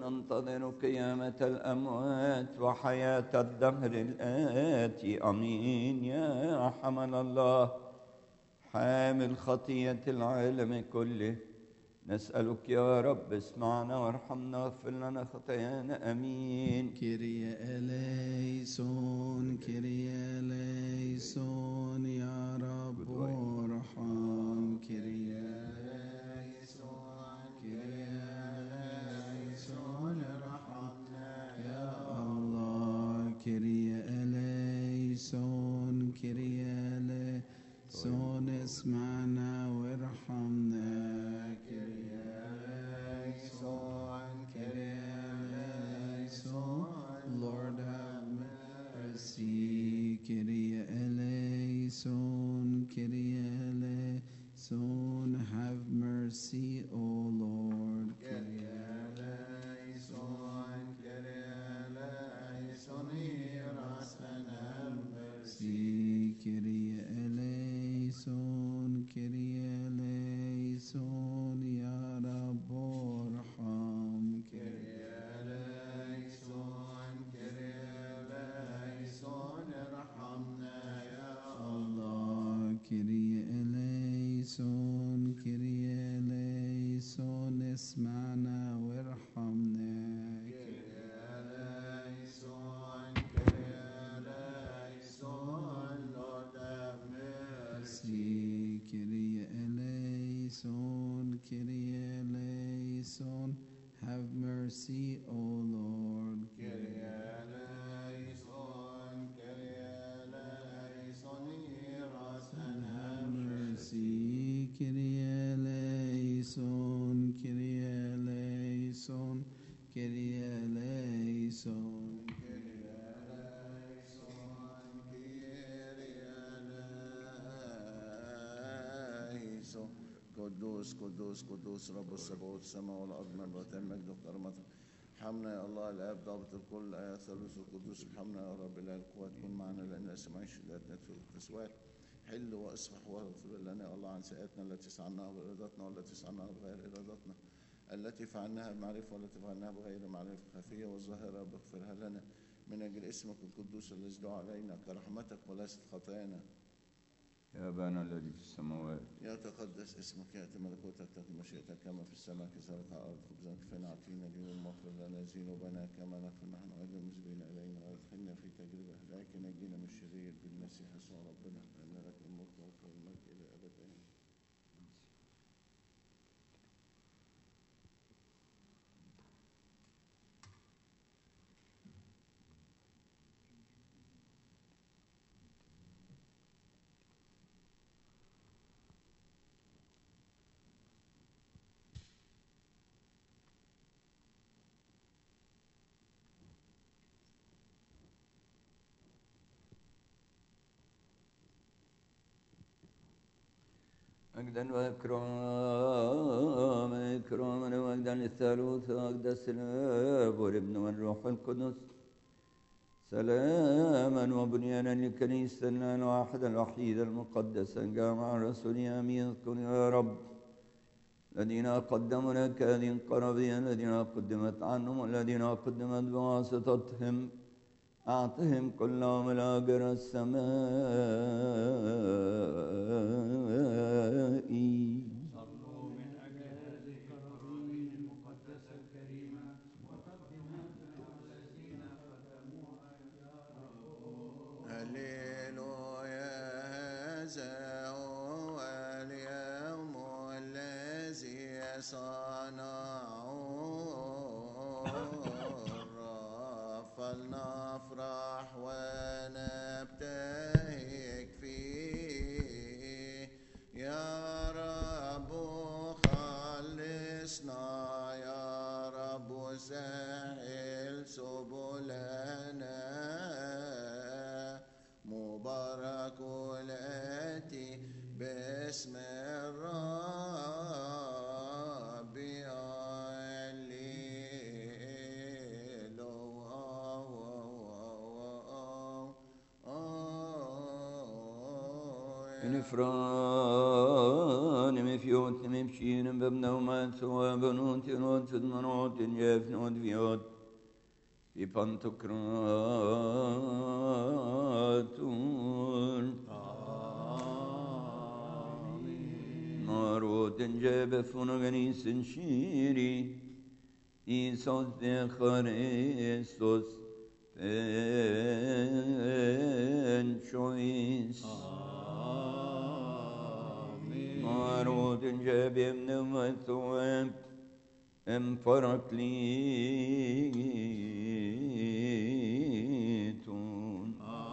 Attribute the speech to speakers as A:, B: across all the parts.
A: ننتظر قيامة الأموات وحياة الدهر الآتي. أمين. يا حمل الله حامل خطية العالم كله، نسألك يا رب اسمعنا وارحمنا واغفر لنا خطايانا. أمين.
B: كيريا إليسون كيريا إليسون يا رب ارحم. كيريا إليسون كيريا إليسون ارحمنا يا الله. كيريا إليسون كيريا إليسون اسمعنا وارحمنا. كيريا إليسون كيريا Lord have mercy. Kyrie eleison, Kyrie eleison, have mercy, O Lord. Kyrie eleison, Kyrie eleison, hear us and have mercy. Kyrie eleison, Kyrie eleison, Ya Rabbi arham. Kyrie Kyrie eleison, Kyrie eleison, اسمعنا وارحمنا. Kyrie eleison, Kyrie eleison, Lord have mercy. Kyrie eleison, Kyrie eleison, have mercy, O Lord. Kyrie eleison, Kyrie eleison, hear us and have mercy. Kyrie eleison, Kyrie eleison, Kyrie eleison, Kyrie eleison, Kyrie eleison. قدوس قدوس قدوس رب السبعوت السماء والأرض ملء المجد وكرامته. ارحمنا يا الله الآب ضابط الكل يا ثالوث القدوس. ارحمنا يا رب إله القوات كن معنا لأن سمعش ذاتنا في التسوات. حل واصفح واغفر لنا يا الله عن سيئاتنا التي صنعناها بإرادتنا والتي صنعناها بغير إرادتنا، التي فعلناها بمعرفة والتي فعلناها بغير معرفة، خفية والظاهرة بغفرها لنا من أجل اسمك القدوس الذي دعا علينا كرحمتك وليست خطايانا.
A: يا أبانا الذي في السماوات
B: يتقدس اسمك، يأتي ملكوتك، تكن مشيئتك كما في السماء كذلك على الأرض. خبزنا كفانا أعطينا اليوم واغفر لنا ذنوبنا كما نغفر نحن أيضا المذنبين إلينا، ولا تدخلنا في تجربة لكن نجينا من الشرير بالمسيح يسوع ربنا، لأن لك الملك والمجد إلى الأبد. آمين.
A: مجدا وإكراما إكراما ومجدا للثالوث وأقدس الآب والابن والروح القدس، سلاما وبنيانا للكنيسة الواحدة الوحيدة المقدسة الجامعة الرسولية. آمين. اذكر يا رب الذين قدموا لك هذه القرابين، الذين قدمت عنهم والذين قدمت بواسطتهم، أعطهم كلهم الأجر السمائي.
C: صلوا من أجل هذه القرابين المقدسة الكريمة وقدموا الذين ختموها يا رب.
B: هللويا. هذا هو اليوم الذي صنعه الرب، فلنفرح ونبتهج فيه. يا رب خلصنا، يا رب سهل سبلنا. مبارك الآتي باسم الرب.
A: نفرح مفيوت مبشين ببنومات وبنوت نوت منوت جيف نوت فيوت في بنتكراتون ماروت جيب فنغني سنشيري إيسوس بخريستوس بنشويس ماروت جيب من مثواب امبراكليتون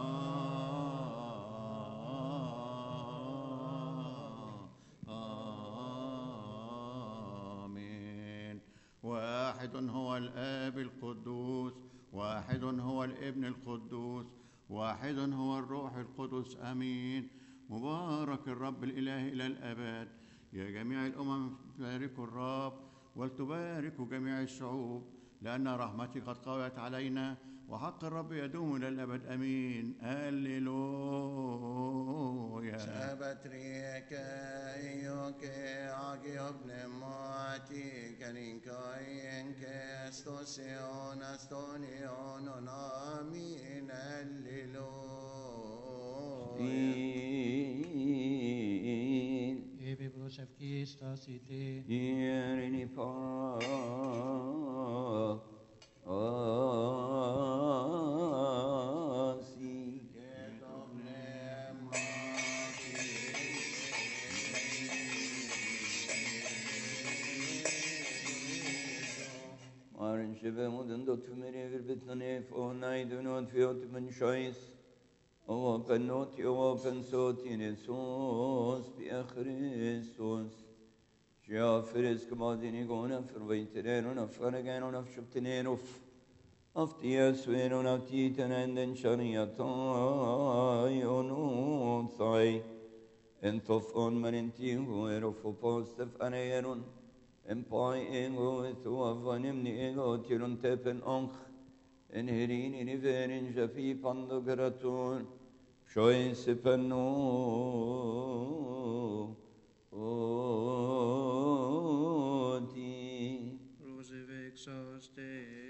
D: آمين. واحد هو الآب القدوس، واحد هو الابن القدوس، واحد هو الروح القدس. آمين. مبارك الرب الإله إلى الأبد. يا جميع الأمم باركوا الرب، ولتباركوا جميع الشعوب، لأن رحمتي قد قوت علينا، وحق الرب يدوم إلى الأبد. آمين. هللويا.
B: Sabatrika ioke agiog nemati karinkayenke stosion astonion amin alleluia.
C: Ebe brosevki stasite.
A: Yerini pa asi
B: Ketov nemati
A: Marin şebe mudun da tümeri bir bitnanef o naydunot fiyot min şayis o penot o pensot yesus bi Christus Şafiriz kmadini gona firvaytireno nafkarageno nafşuptineno aftiyasveno naftitenenden şaniyatay onu say entof on menentihu erofu postef anayerun empay ego etuavanim ni ego tirun tepen onch enherini niverin jafi pandogratun şoy sepenu oti
D: Crucifixoste.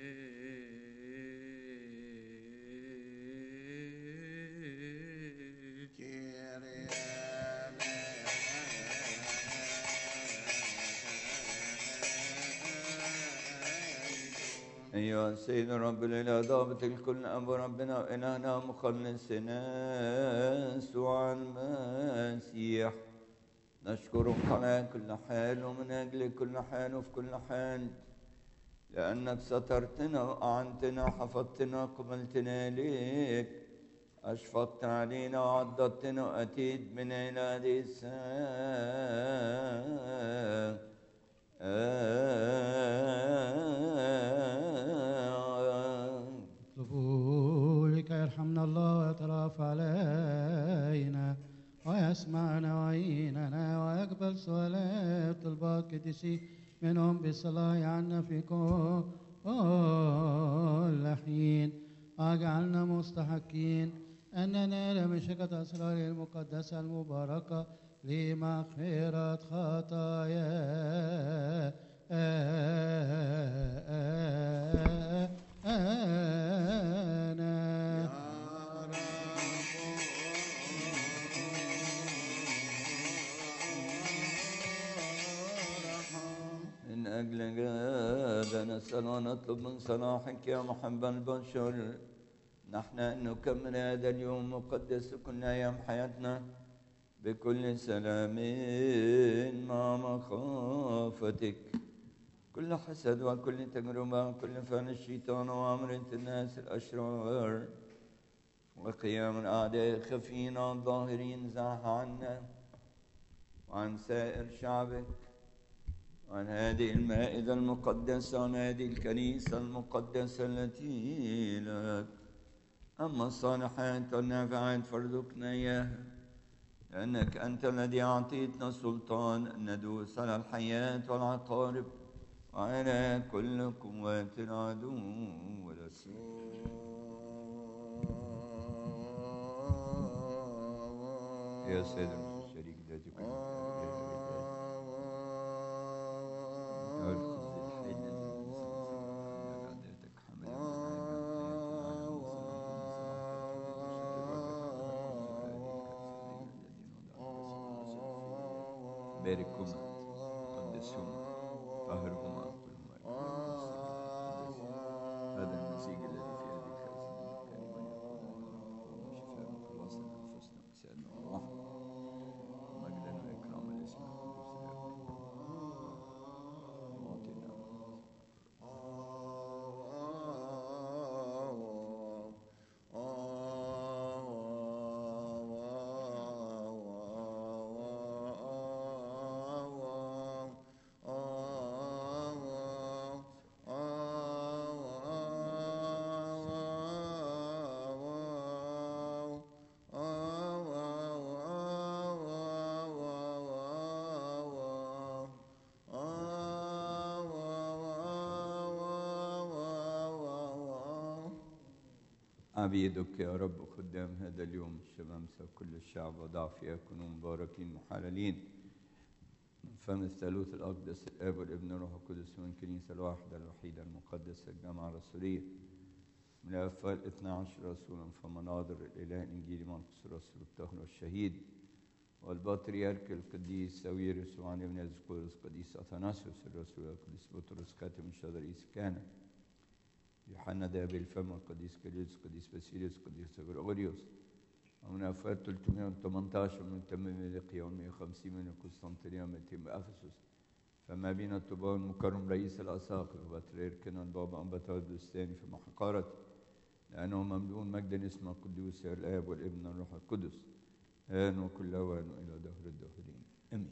A: أيها السيد رب الإله ضابط الكل أبو ربنا وإلهنا مخلصنا يسوع المسيح نشكرك على كل حال ومن أجل كل حال وفي كل حال لأنك سترتنا وأعنتنا حفظتنا قبلتنا ليك أشفقت علينا وعضدتنا وأتيت من إلى هذه الساعة
C: اطلبوا لكي يرحمنا الله ويترافع علينا ويسمعنا ويعيننا ويقبل سؤالات طلبات قديسي منهم بالصلاة عنا في كل حين واجعلنا مستحقين أن ننال من شركة أسرار المقدسة المباركة لمغفرة خطايانا.
A: من أجل هذا نسأل ونطلب من صلاحك يا محب البشر نحن أن نكمل هذا اليوم مقدس كل أيام حياتنا بكل سلام مع مخافتك كل حسد وكل تجربة وكل فعل الشيطان وأمرة الناس الأشرار وقيام الأعداء الخفين الظاهرين زاح عنا وعن سائر شعبك وعن هذه المائدة المقدسة وعن هذه الكنيسة المقدسة التي لك. أما الصالحات والنافعات فارزقنا إياها لأنك أنت الذي أعطيتنا السلطان أن ندوس على الحياة والعقارب وعلى كل قوات العدو والأسير. يا سيد الشريك ذاتي كل باركهما قدسهما طهرهما كلهما هذا المزيج الذي في هذه الخزنة كان شفاء خلاصنا أنفسنا وسائرنا وروحنا مجدا وإكراما لاسم القدوس وأعطينا عبيدك يا رب خدام هذا اليوم الشمامسة وكل الشعب وضعف يكونوا مباركين محللين فم الثالوث الأقدس الآب والابن والروح القدس من الكنيسة الواحدة الوحيدة المقدسة الجامعة الرسولية من الأفعال 12 رسولا فمناظر الإله الإنجيلي مرقس الرسول الطاهر والشهيد والبطريرك القديس ساويرس وعن ابن القدس القديس أثناسيوس الرسول القديس بطرس كاتب الشهداء رئيس كهنة يوحنا ذهب الفم القديس كاليوس القديس باسيليوس القديس غريغوريوس ومن أفات 318 من تمام لقيا و150 من القسطنطينية ومن أفسس فما بين الطوبان مكرم رئيس الأساقفة وبطريركنا البابا أنبطال الثاني في محقرة لأنه مملوء مجدا اسمه القدوس يا الآب والابن والروح القدس آن وكل أوان وإلى دهر الدهرين آمين.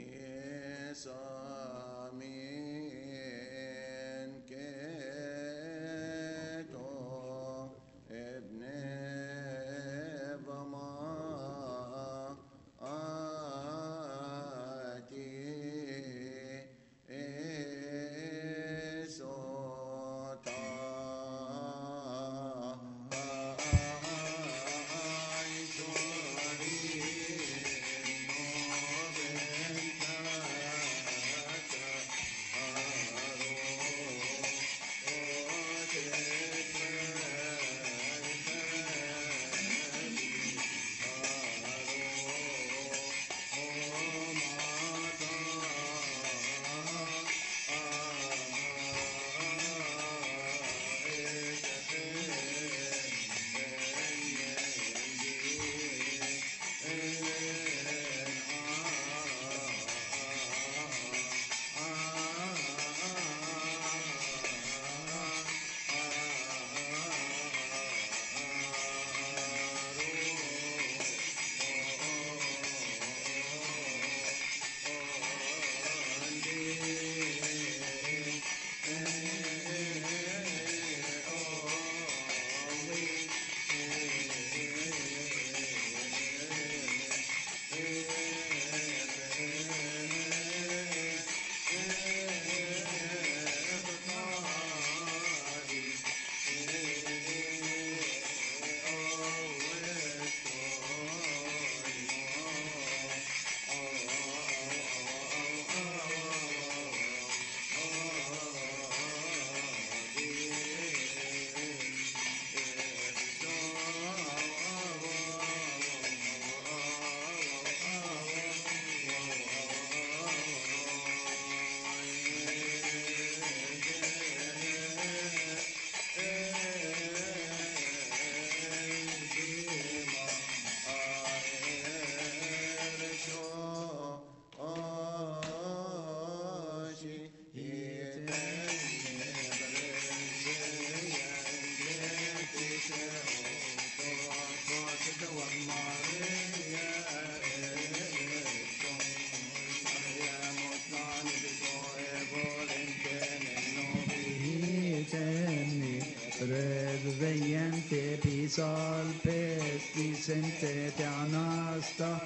E: Salpesti sentete anasta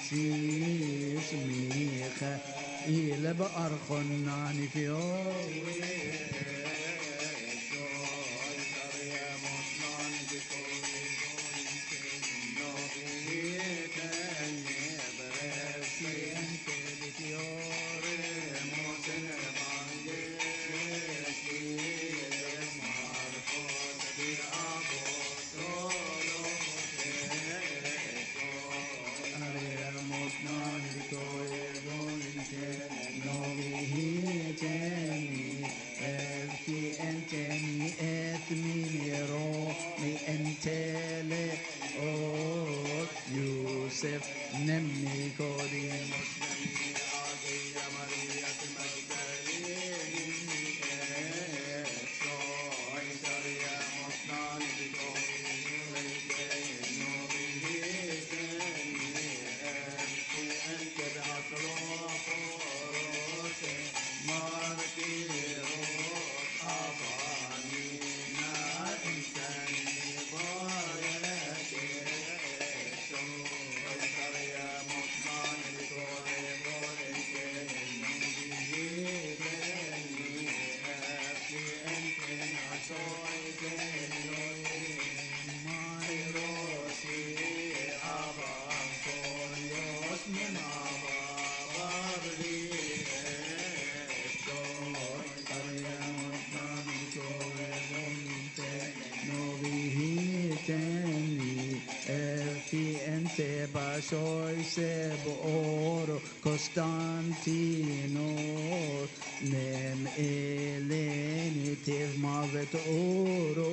E: sis micha ile بأرخناني في تميروني انت لي اوت يوسف نمني كوديموس نمني عادية ماريا المجدلين سوي سريا مصنعني بكوني انت بأطراف روسي مارتي روح أبانينا إنساني بايتي سوي سريا مصنعني بكوني Soy Seboro Constantino Nem Eleni Tiv Mavet Oro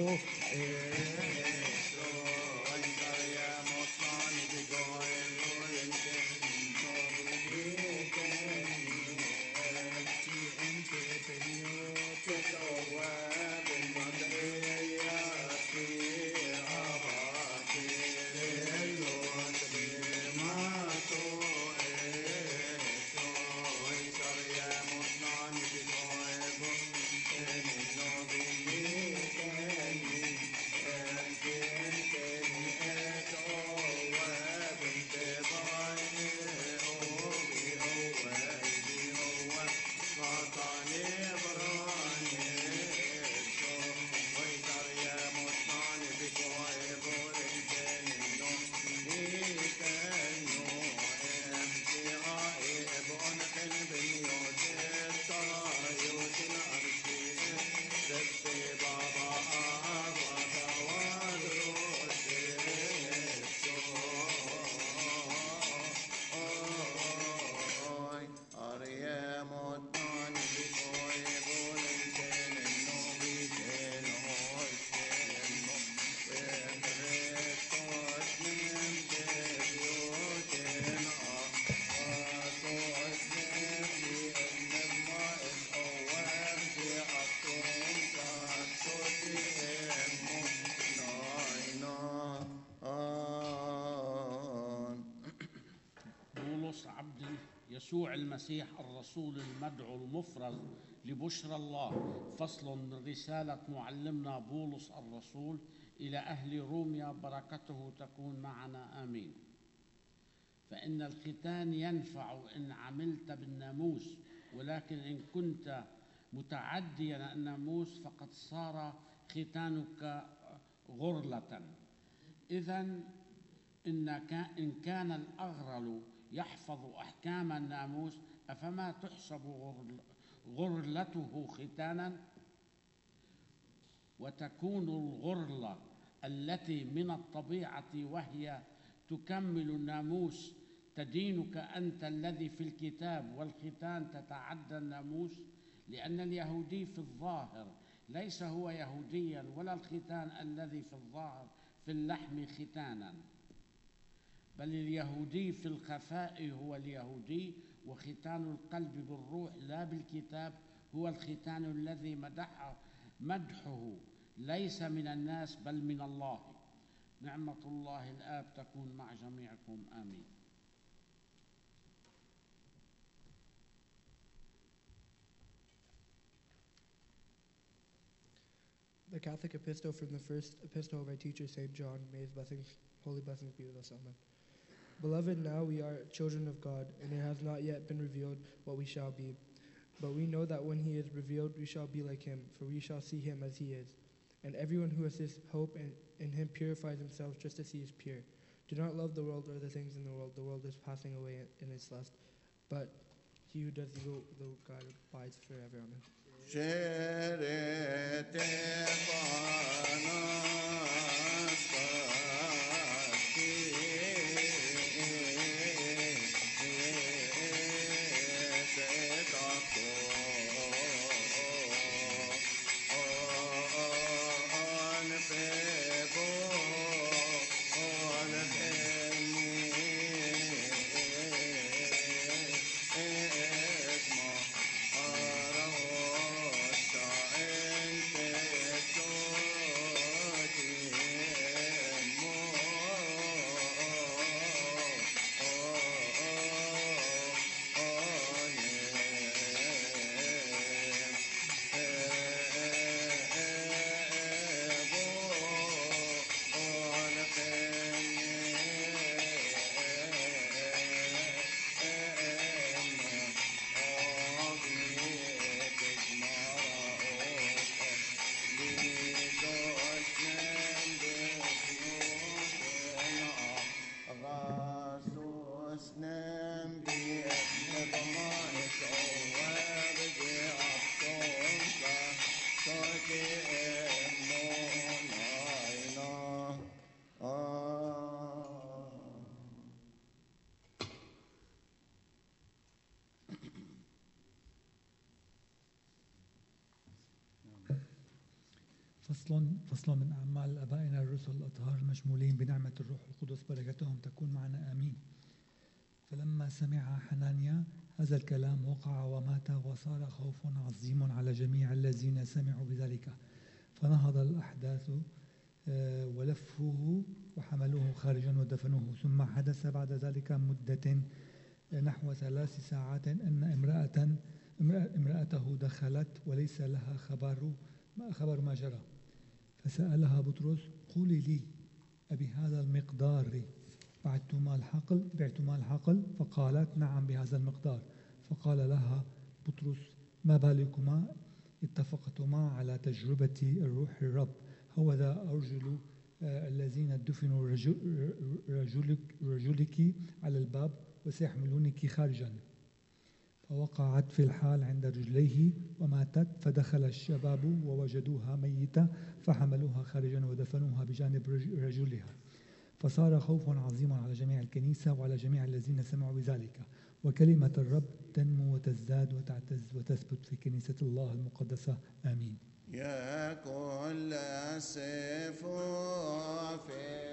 F: يسوع المسيح الرسول المدعو المفرز لبشرى الله. فصل من رسالة معلمنا بولس الرسول إلى أهل روميا، بركته تكون معنا آمين. فإن الختان ينفع إن عملت بالناموس، ولكن إن كنت متعديا الناموس فقد صار ختانك غرلة. إذن إن كان الأغرل يحفظ أحكام الناموس أفما تحسب غرلته ختانا؟ وتكون الغرلة التي من الطبيعة وهي تكمل الناموس تدينك أنت الذي في الكتاب، والختان تتعدى الناموس، لأن اليهودي في الظاهر ليس هو يهوديا، ولا الختان الذي في الظاهر في اللحم ختانا، بل اليهودي في الخفاء هو اليهودي، وختان القلب بالروح لا بالكتاب هو الختان الذي مدحه ليس من الناس بل من الله. نعمة الله الآب تكون مع جميعكم آمين.
G: The Catholic Epistle from the first epistle of our teacher, St. John. May his blessings, holy blessings be with us. Amen. Beloved, now we are children of God, and it has not yet been revealed what we shall be. But we know that when he is revealed, we shall be like him, for we shall see him as he is. And everyone who has this hope in him purifies himself just as he is pure. Do not love the world or the things in the world. The world is passing away in its lust. But he who does the will of God abides forever. Amen.
H: فصل من أعمال آبائنا الرسل الأطهار المشمولين بنعمة الروح القدس، بركتهم تكون معنا آمين. فلما سمع حنانيا هذا الكلام وقع ومات، وصار خوف عظيم على جميع الذين سمعوا بذلك. فنهض الأحداث ولفوه وحملوه خارجا ودفنوه. ثم حدث بعد ذلك مدة نحو 3 ساعات أن امرأته دخلت وليس لها خبر ما جرى. فسألها بطرس: قولي لي أبي هذا المقدار بعتما الحقل؟ فقالت: نعم بهذا المقدار. فقال لها بطرس: ما بالكما اتفقتما على تجربة الروح الرب؟ هوذا أرجل الذين دفنوا رجلك على الباب وسيحملونك خارجا. فوقعت في الحال عند رجليه وماتت. فدخل الشباب ووجدوها ميتة، فحملوها خارجا ودفنوها بجانب رجلها. فصار خوف عظيم على جميع الكنيسة وعلى جميع الذين سمعوا بذلك. وكلمة الرب تنمو وتزداد وتعتز وتثبت في كنيسة الله المقدسة. آمين.
B: يا كل سيف في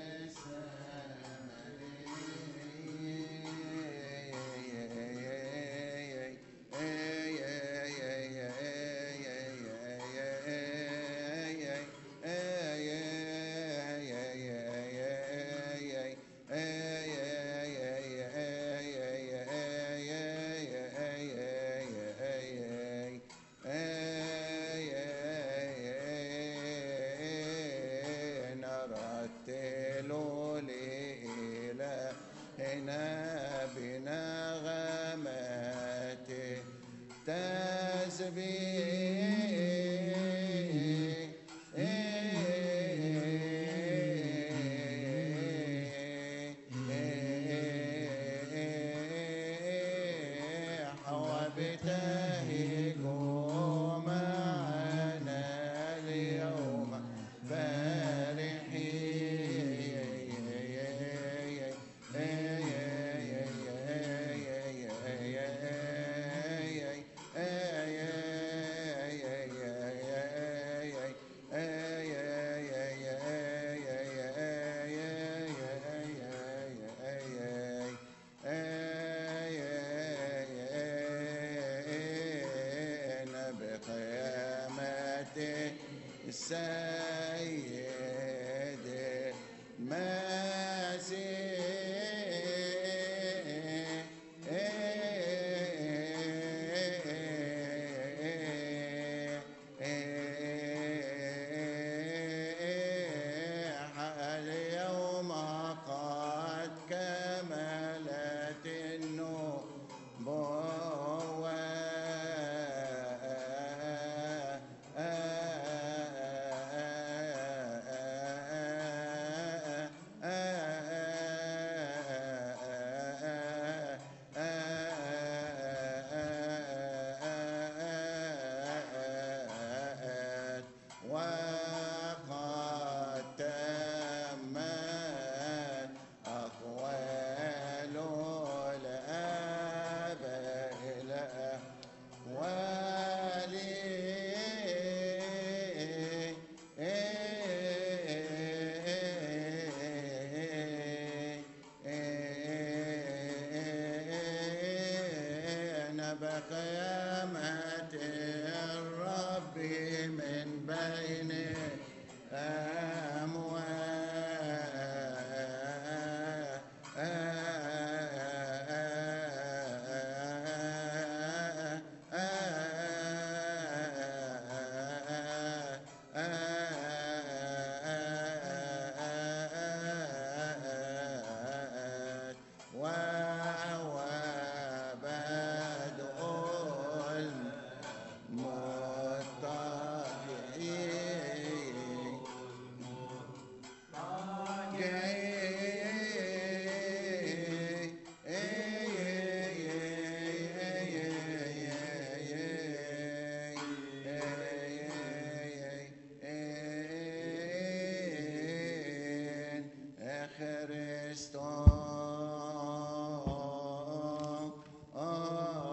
B: بقيامة الرب من بين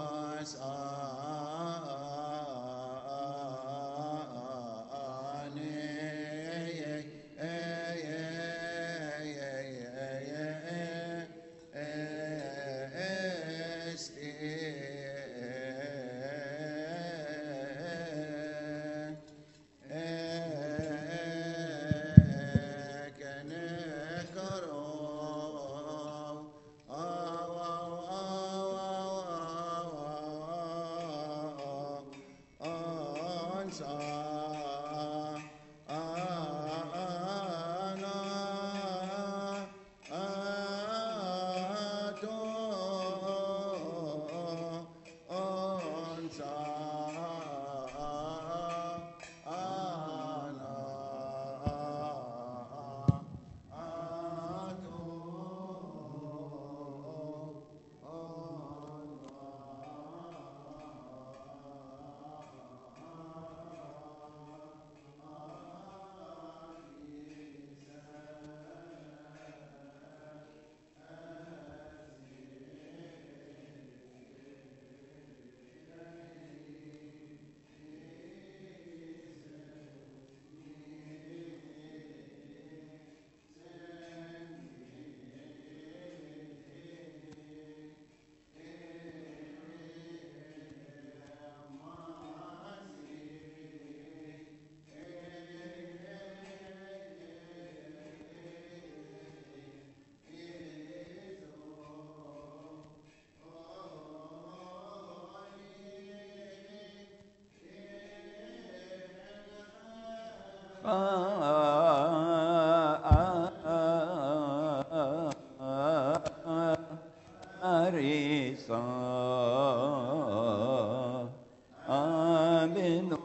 B: Christos
A: Arisa Aminu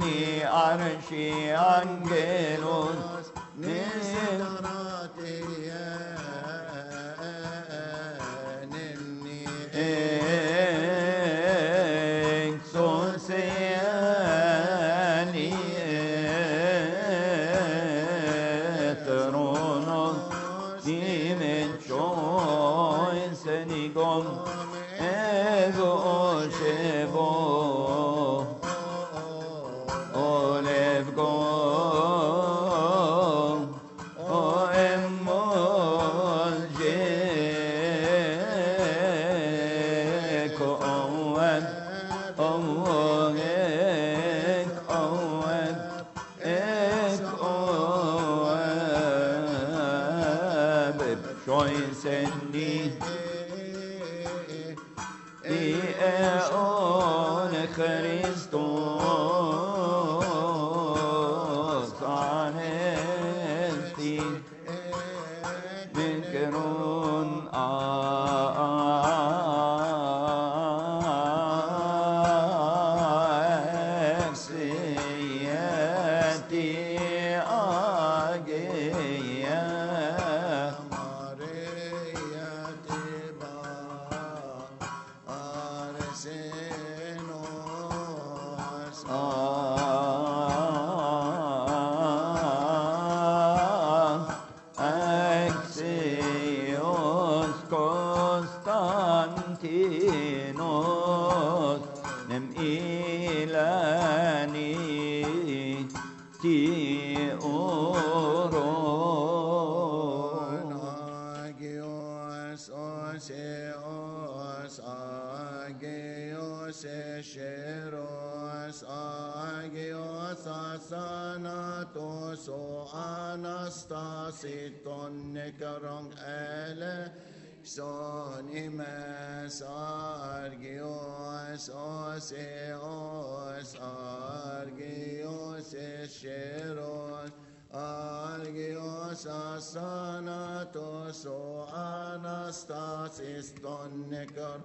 B: Angelos, Miserati
A: ego shebo olev go o emol je ko owed owed owed ek owed choicendi on Christos anesti minkerun aksiyeti ageya Axios Constantinos nem ilani ti oron
B: Agios Oseos Agios Esheros Agios Asanatos O Anastasiton Nikarong Ele Son Imes Argios Oseos Argios Esheros Argios Asanatos O Anastasis Tonikar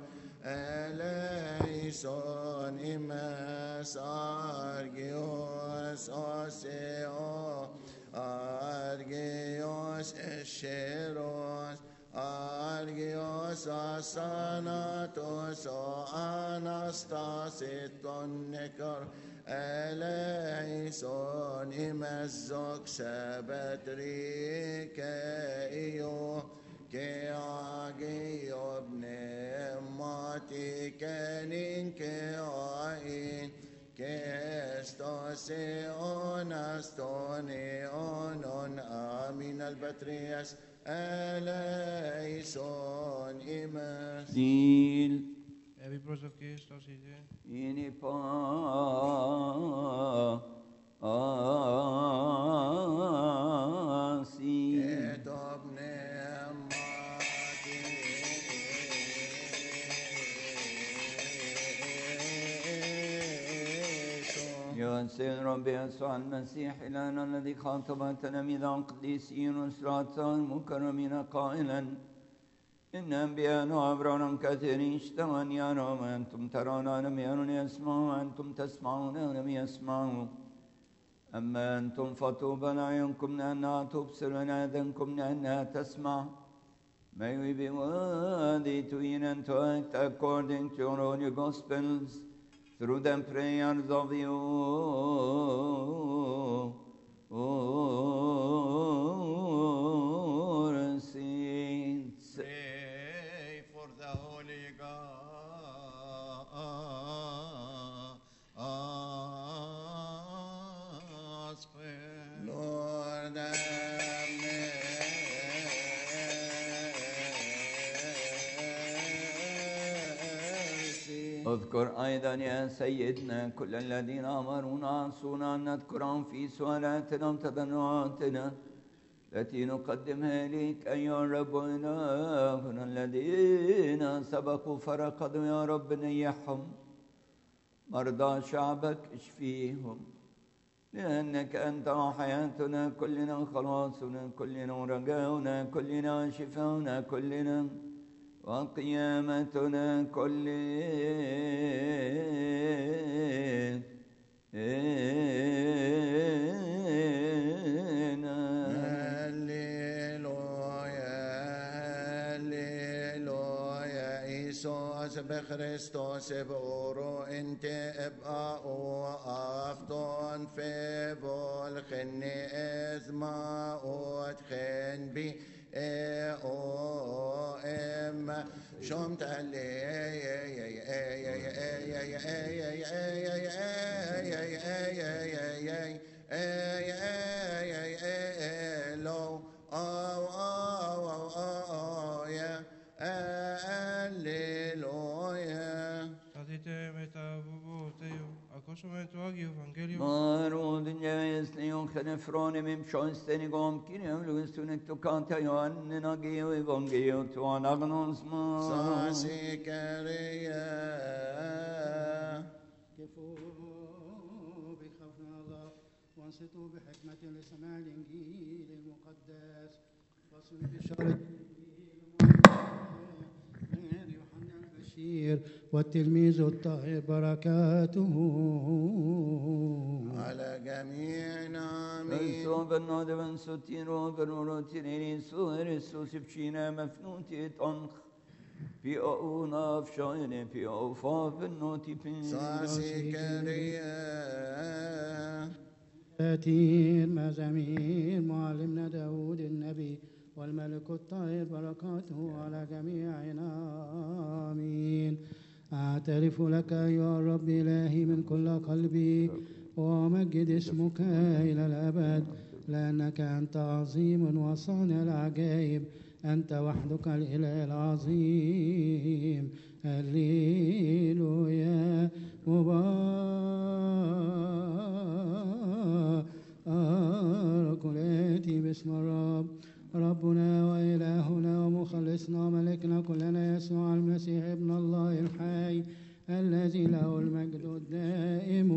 B: Eleison Imes Argios Oseo Argios Esheros Argios Asanatos O Anastasis Tonikar Eleison Imezzok Sebetri Keio Keagio Pneumati Kenin Keain Kestoseon Astoni Onon Amin Albatrias Eleison Imes
A: Dil
I: Every process of Christos is there.
A: ini pa asi
B: Etob Neamati
A: يسير ربي يسوع المسيح إلهنا الذي خاطب تلاميذ القديسين وسراة المكرمين قائلا إن أنبياء وأبرار كثيرين اشتهوا أن يروا وأنتم ترون ولم يروا يسمعوا وأنتم تسمعون ولم يسمعوا أما أنتم فطوبى لأعينكم لأنها تبصر وآذانكم لأنها تسمع. May we be worthy to hear and to act according to your holy Gospels through the prayers of you, saints.
D: Pray for the Holy Gospel.
B: Lord
A: اذكر أيضا يا سيدنا كل الذين أمرونا عصونا أن نذكرهم في سؤالاتنا وتضرعاتنا التي نقدمها إليك أيها الرب إلهنا. الذين سبقوا فرقدوا يا رب نيحهم، مرضى شعبك اشفيهم، لأنك أنت حياتنا كلنا، خلاصنا كلنا، ورجاؤنا كلنا، شفاؤنا كلنا، وقيامتنا كلنا.
B: هللويا هللويا إيسوس بخريستوس بورو انت ابقى وأفضل في بالخني إزما وتخن بي او ام ما شمت لو
I: Σταθείτε μετά από Θεό. Ακούσαμε το Άγιο Ευαγγέλιο.
A: Marud njes leon khenefrone mim shoinsteni gom kinem lugustunek to kanta yoannena geo evangeo to anagnos ma.
B: ساسكريا
C: كفوا بخوفنا الله وانصتوا بحكمة لسماع الإنجيل المقدس فصل بشارة يوحنا البشير والتلميذ الطاهر بركاته
B: على جميعنا آمين
A: Benso bernade benso tiro bernoro tireri suere susipchina mefnuti tonch pi auna fshaine pi aufa bernoti pin.
B: ساسكريا
C: تاتير مزامير معلمنا داود النبي والملك الطاهر بركاته على جميعنا آمين. أعترف لك أيها الرب إلهي من كل قلبي وأمجد اسمك إلى الأبد لأنك أنت عظيم وصانع العجائب أنت وحدك الإله العظيم. هللويا مبارك الآتي باسم الرب ربنا وإلهنا ومخلصنا وملكنا كلنا يسوع المسيح ابن الله الحي الذي له المجد الدائم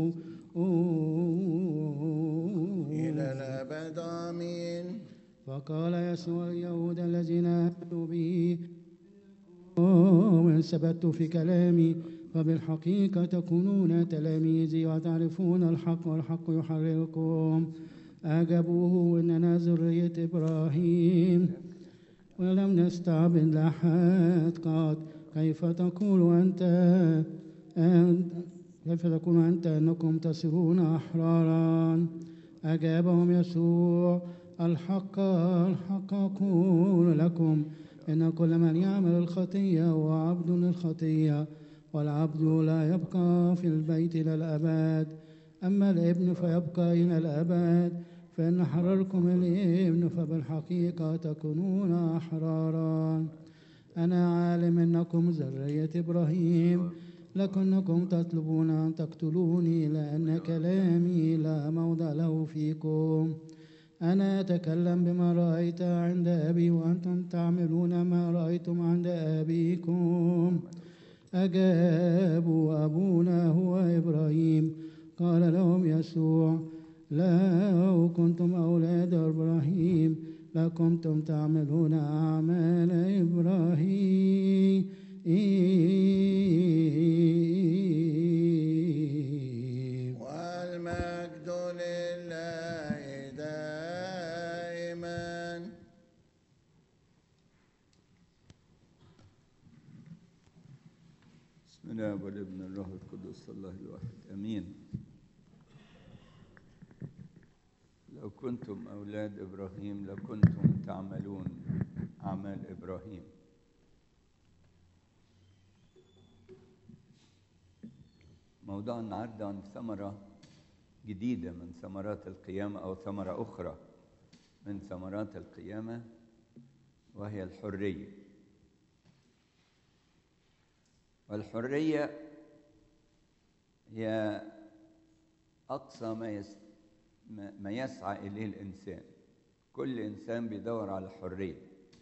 B: إلى الأبد آمين
C: فقال يسوع اليهود الذين آمنوا به ومن ثبت في كلامي فبالحقيقة تكونون تلاميذي وتعرفون الحق والحق يحرركم. أجابوه إننا ذرية إبراهيم ولم نستعبد لأحد قط. كيف تقول أنت أنكم تصيرون أحرارا؟ أجابهم يسوع الحق أقول لكم إن كل من يعمل الخطية هو عبد للخطية والعبد لا يبقى في البيت إلى الأبد أما الابن فيبقى إلى الأبد. فإن حرركم الابن فبالحقيقة تكونون أحرارا. أنا عالم أنكم ذرية إبراهيم لكنكم تطلبون أن تقتلوني لأن كلامي لا موضع له فيكم. أنا أتكلم بما رأيت عند أبي وأنتم تعملون ما رأيتم عند أبيكم. أجابوا أبونا هو إبراهيم. قال لهم يسوع لو كنتم أولاد إبراهيم لكنتم تعملون أعمال إبراهيم.
B: والمجد لله دائما.
A: بسم الله والابن الروح القدس الله الواحد امين. لو كنتم اولاد ابراهيم لكنتم تعملون اعمال ابراهيم. موضوع النهارده عن ثمره جديده من ثمرات القيامه او ثمره اخرى من ثمرات القيامه وهي الحريه. والحريه هي اقصى ما يسعى إليه الإنسان. كل إنسان بيدور على الحرية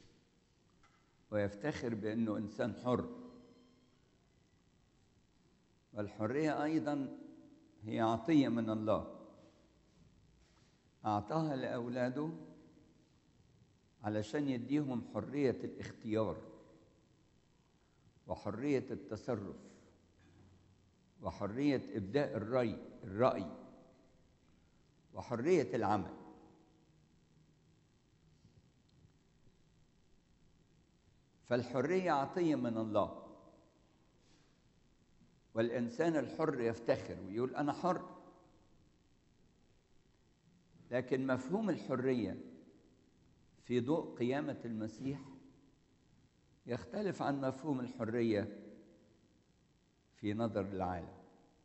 A: ويفتخر بأنه إنسان حر. والحرية أيضا هي عطية من الله أعطاها لأولاده علشان يديهم حرية الاختيار وحرية التصرف وحرية إبداء الرأي وحرية العمل. فالحرية عطية من الله، والإنسان الحر يفتخر ويقول أنا حر. لكن مفهوم الحرية في ضوء قيامة المسيح يختلف عن مفهوم الحرية في نظر العالم.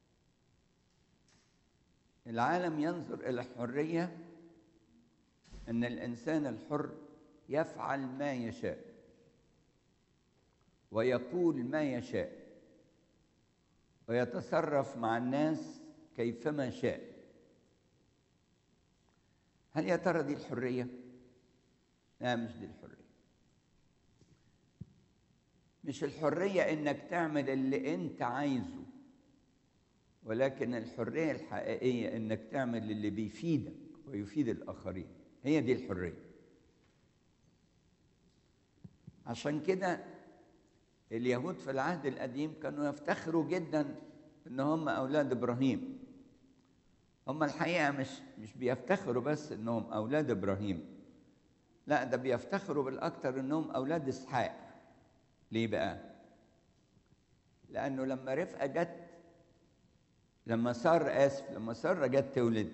A: العالم ينظر إلى الحرية أن الإنسان الحر يفعل ما يشاء ويقول ما يشاء ويتصرف مع الناس كيفما شاء. هل يا ترى دي الحرية؟ لا، مش دي الحرية. مش الحرية إنك تعمل اللي أنت عايزه، ولكن الحرية الحقيقية إنك تعمل اللي بيفيدك ويفيد الآخرين. هي دي الحرية. عشان كده اليهود في العهد القديم كانوا يفتخروا جدا إن هم أولاد إبراهيم. هم الحقيقة مش بيفتخروا بس إنهم أولاد إبراهيم، لا، ده بيفتخروا بالأكثر إنهم أولاد إسحاق. ليه بقى؟ لأنه لما رفقة جت، لما سارة جت تولد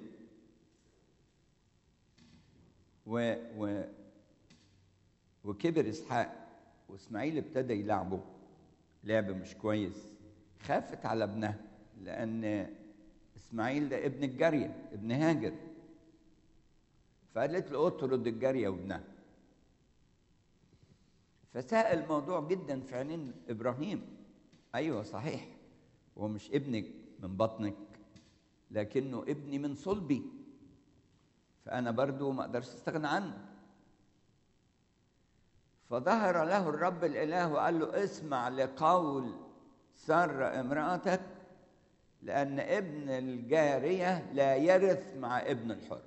A: وكبر إسحاق وإسماعيل ابتدى يلعبه لعب مش كويس، خافت على ابنها، لأن إسماعيل ده ابن الجارية، ابن هاجر، فقالت له اطرد الجارية وابنها. فساء الموضوع جدا في عينين إبراهيم. أيوة صحيح، هو مش ابنك من بطنك، لكنه ابني من صلبي، فأنا برضو ما أقدرش استغنى عنه. فظهر له الرب الإله وقال له اسمع لقول سارة امرأتك، لأن ابن الجارية لا يرث مع ابن الحر.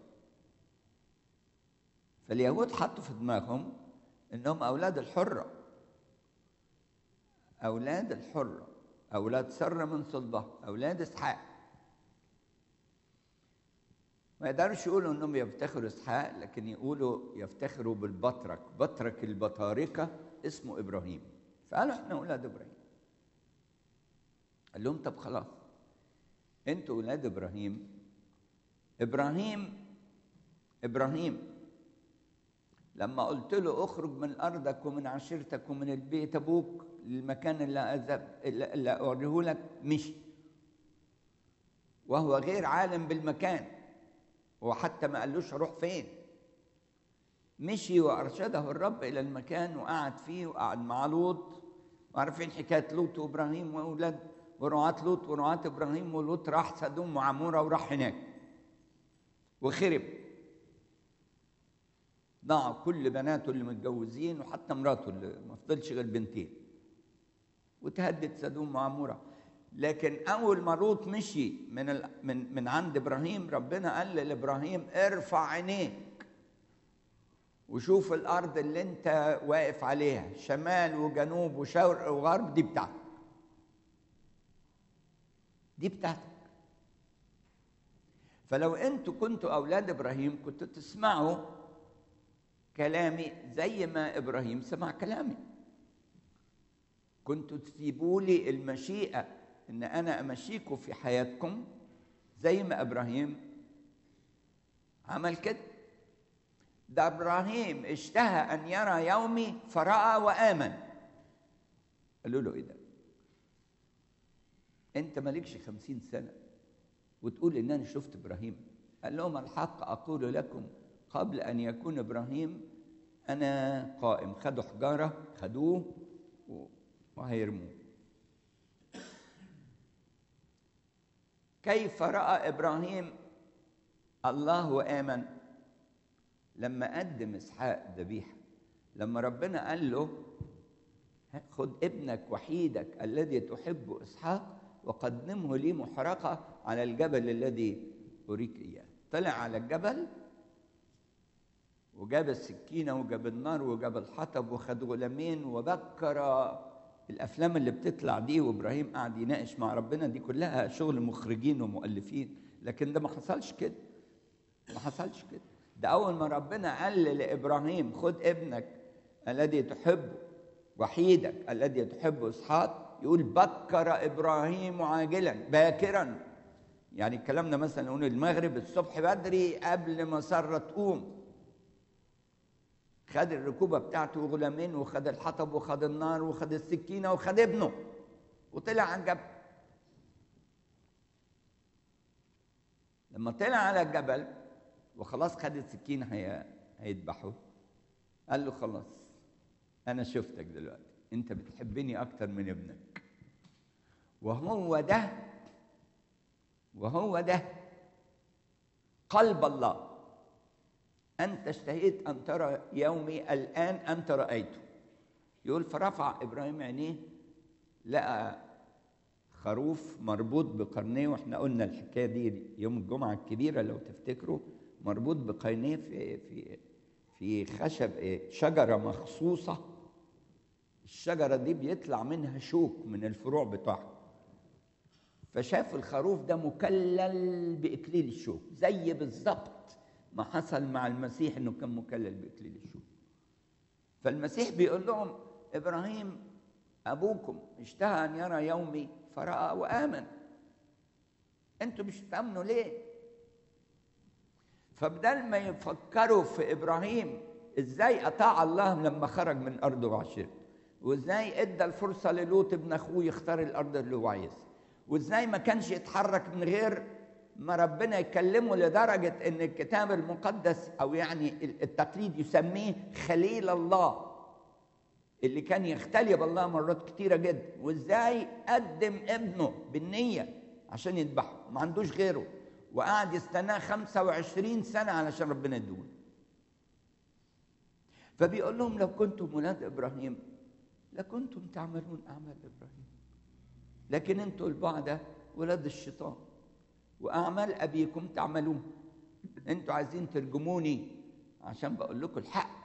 A: فاليهود حطوا في دماغهم إنهم أولاد الحرة، أولاد الحرة، أولاد سارة من صلبها، أولاد إسحاق. ما يقدرش يقولوا إنهم يفتخروا إسحاق، لكن يقولوا يفتخروا بالبطرك، بطرك البطاركة اسمه إبراهيم. فقالوا إحنا أولاد إبراهيم. قال لهم طب خلاص، أنتوا أولاد إبراهيم. إبراهيم لما قلت له اخرج من أرضك ومن عشيرتك ومن البيت أبوك للمكان اللي أوريه لك، مشي وهو غير عالم بالمكان، وحتى ما قالوش روح فين. مشي وأرشده الرب إلى المكان وقعد فيه، وقعد مع لوط. وعارفين حكاية لوط وإبراهيم وأولاد ورعاة لوط ورعاة إبراهيم. ولوط راح سدوم وعمورة وراح هناك وخرب، ضاعوا كل بناته اللي متجوزين وحتى مراته اللي ما فضلش غير بنتين، وتهدد سدوم وعمورة. لكن أول ما لوط مشي من عند إبراهيم، ربنا قال لإبراهيم ارفع عينيك وشوف الأرض اللي أنت واقف عليها، شمال وجنوب وشرق وغرب، دي بتاعتك، دي بتاعتك. فلو أنتوا كنتوا أولاد إبراهيم كنتوا تسمعوا كلامي زي ما إبراهيم سمع كلامي. كنتوا تسيبوا لي المشيئة إن أنا أمشيكم في حياتكم زي ما إبراهيم عمل كده. ده إبراهيم اشتهى أن يرى يومي فرأى وآمن. قالوا له إيه ده؟ أنت مالكش 50 سنة وتقول إن أنا شفت إبراهيم. قال لهم الحق أقول لكم قبل أن يكون إبراهيم أنا قائم. خدوا حجارة، خدوه وهيرموه. كيف رأى إبراهيم الله وآمن؟ لما قدم إسحاق ذبيحة، لما ربنا قال له خذ ابنك وحيدك الذي تحب إسحاق وقدمه لي محرقة على الجبل الذي أريك إياه. طلع على الجبل وجاب السكينة وجاب النار وجاب الحطب وخد غلامين وبكر. الأفلام اللي بتطلع دي وإبراهيم قاعد يناقش مع ربنا، دي كلها شغل مخرجين ومؤلفين، لكن ده ما حصلش كده، ما حصلش كده. ده أول ما ربنا قال لإبراهيم خد ابنك الذي تحبه وحيدك الذي تحبه إسحاق، يقول بكر إبراهيم عاجلا باكرا. يعني كلامنا مثلا نقول المغرب الصبح بدري قبل ما سارة تقوم خد الركوبة بتاعته وغلامين، وخد الحطب وخد النار وخد السكينة وخد ابنه وطلع على الجبل. لما طلع على الجبل وخلاص خد السكين هيذبحه، قال له خلاص أنا شفتك دلوقتي، أنت بتحبني أكتر من ابنك. وهو ده قلب الله. أنت اشتهيت أن ترى يومي، الآن أنت رأيته. يقول فرفع إبراهيم عينيه لقى خروف مربوط بقرنيه، واحنا قلنا الحكايه دي يوم الجمعه الكبيره لو تفتكروا، مربوط بقرنيه في خشب شجره مخصوصه. الشجره دي بيطلع منها شوك من الفروع بتاعها، فشاف الخروف ده مكلل باكليل الشوك، زي بالظبط ما حصل مع المسيح انه كان مكلل باكليل الشوك. فالمسيح بيقول لهم ابراهيم ابوكم اشتهى ان يرى يومي فرأى وآمن، انتوا مش تأمنوا ليه؟ فبدل ما يفكروا في إبراهيم ازاي أطاع الله لما خرج من أرضه وعشيرته، وازاي ادى الفرصة للوط ابن أخوه يختار الأرض اللي هو عايزها، وازاي ما كانش يتحرك من غير ما ربنا يكلمه، لدرجة ان الكتاب المقدس أو يعني التقليد يسميه خليل الله، اللي كان يختلي بالله مرات كتيرة جدا، وازاي قدم ابنه بالنية عشان يذبحه، ما عندوش غيره، وقعد يستناه 25 سنة علشان ربنا يدوله. فبيقول لهم لو كنتم ولاد إبراهيم لكنتم تعملون أعمال إبراهيم، لكن انتوا البعدة ولاد الشيطان، وأعمال أبيكم تعملون. انتوا عايزين ترجموني عشان بقول لكم الحق.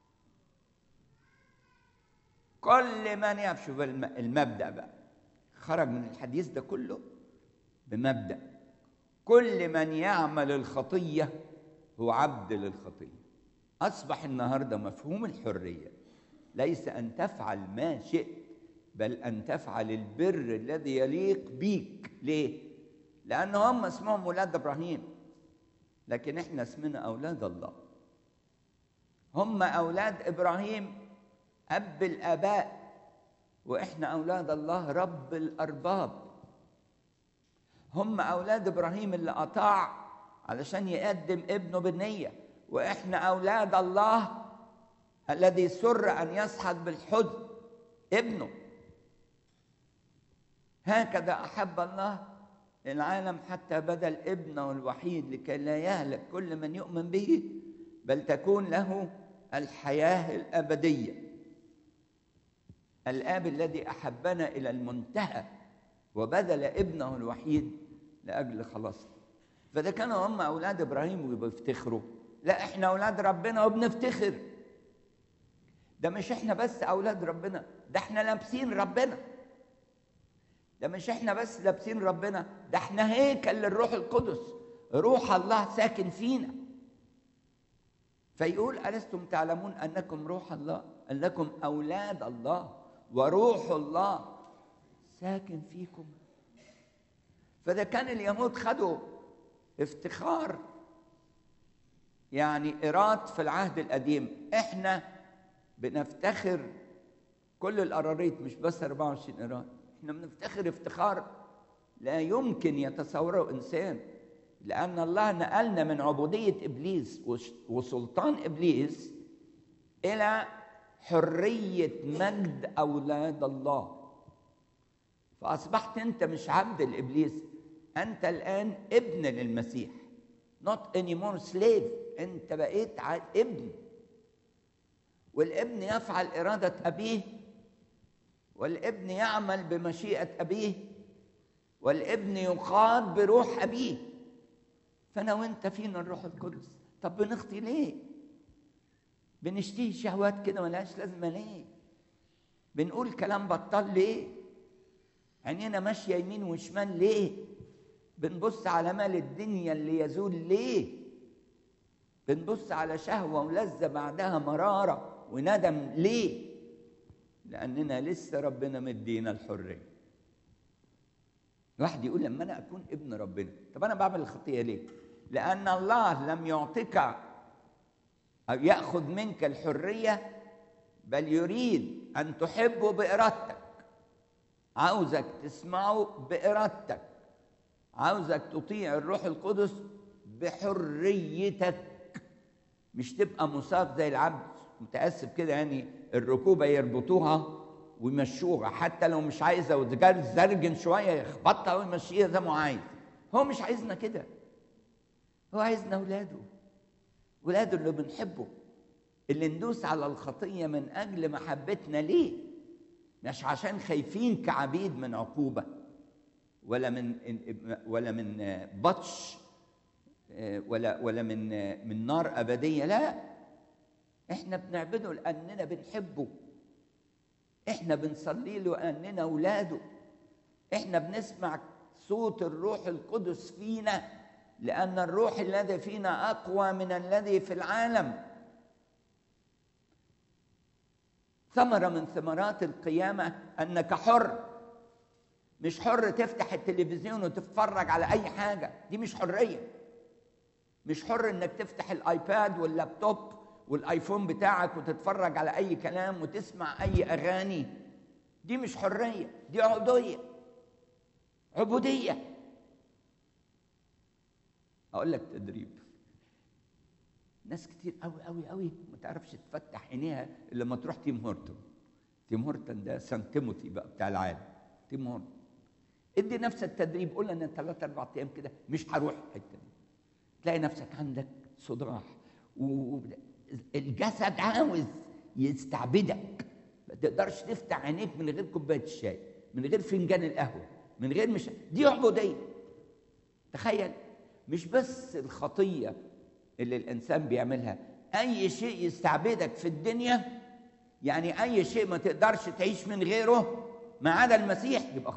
A: كل من يفشو المبدأ بقى خرج من الحديث ده كله بمبدأ كل من يعمل الخطية هو عبد للخطية. أصبح النهاردة مفهوم الحرية ليس أن تفعل ما شئت، بل أن تفعل البر الذي يليق بيك. ليه؟ لأن هم اسمهم أولاد إبراهيم، لكن إحنا اسمنا أولاد الله. هم أولاد إبراهيم أب الآباء، وإحنا أولاد الله رب الأرباب. هم أولاد إبراهيم اللي أطاع علشان يقدم ابنه بالنية، وإحنا أولاد الله الذي سر أن يصعد بالحزن ابنه. هكذا أحب الله العالم حتى بذل ابنه الوحيد لكي لا يهلك كل من يؤمن به، بل تكون له الحياة الأبدية. الآب الذي أحبنا إلى المنتهى وبذل ابنه الوحيد لأجل خلاصنا. فده كانوا هم أولاد إبراهيم وبيفتخروا. لا، إحنا أولاد ربنا وبنفتخر. ده مش إحنا بس أولاد ربنا، ده إحنا لابسين ربنا. ده مش إحنا بس لابسين ربنا، ده إحنا هيكل للروح القدس، روح الله ساكن فينا. فيقول ألستم تعلمون أنكم روح الله، أنكم أولاد الله وروح الله ساكن فيكم. فده كان اليهود خدوا افتخار، يعني إيراد في العهد القديم. إحنا بنفتخر كل القراريط، مش بس 24 إيراد، إحنا بنفتخر افتخار لا يمكن يتصوره إنسان، لأن الله نقلنا من عبودية إبليس وسلطان إبليس إلى حرية مجد أولاد الله. فأصبحت أنت مش عبد لإبليس، أنت الآن ابن للمسيح. not anymore slave، أنت بقيت ابن. والابن يفعل إرادة أبيه، والابن يعمل بمشيئة أبيه، والابن يقاد بروح أبيه. فأنا وأنت فينا الروح القدس. طب بنخطي ليه؟ بنشتهي شهوات كده ملهاش لازمة ليه؟ بنقول كلام بطال ليه؟ عينينا ماشية يمين وشمال ليه؟ بنبص على مال الدنيا اللي يزول ليه؟ بنبص على شهوة ولذة بعدها مرارة وندم ليه؟ لأننا لسه ربنا مدينا الحرية. الواحد يقول لما أنا أكون ابن ربنا، طب أنا بعمل الخطية ليه؟ لأن الله لم يعطيك أو يأخذ منك الحرية، بل يريد أن تحبه بإرادتك. عاوزك تسمعه بإرادتك، عاوزك تطيع الروح القدس بحريتك، مش تبقى مساق زي العبد. متأسف كده، يعني الركوبة يربطوها ويمشوها، حتى لو مش عايزة وتزرجن شوية يخبطها ويمشيها زي ما عايز. هو مش عايزنا كده، هو عايزنا ولاده اللي بنحبه، اللي ندوس على الخطية من أجل محبتنا ليه، مش عشان خايفين كعبيد من عقوبة ولا من بطش ولا من نار أبدية. لا، احنا بنعبده لأننا بنحبه، احنا بنصلي له لأننا أولاده، احنا بنسمع صوت الروح القدس فينا لأن الروح الذي فينا أقوى من الذي في العالم. ثمرة من ثمرات القيامة أنك حر، مش حر تفتح التلفزيون وتتفرج على أي حاجة، دي مش حرية. مش حر إنك تفتح الآيباد واللابتوب والآيفون بتاعك وتتفرج على أي كلام وتسمع أي أغاني، دي مش حرية، دي عبودية. أقول لك تدريب، ناس كتير قوي ما تعرفش تفتح عينيها إلا لما تروح تيم هورتون ده سان تيموثي بقى بتاع العالم. تيم هورتون ادي نفسك تدريب، قول انا 3-4 ايام كده مش هروح الحته دي، تلاقي نفسك عندك صداع والجسد عاوز يستعبدك، ما تقدرش تفتح عينيك من غير كوبايه الشاي، من غير فنجان القهوه، من غير دي عبوديه. تخيل، مش بس الخطيه اللي الانسان بيعملها، اي شيء يستعبدك في الدنيا، يعني اي شيء ما تقدرش تعيش من غيره ما عدا المسيح يبقى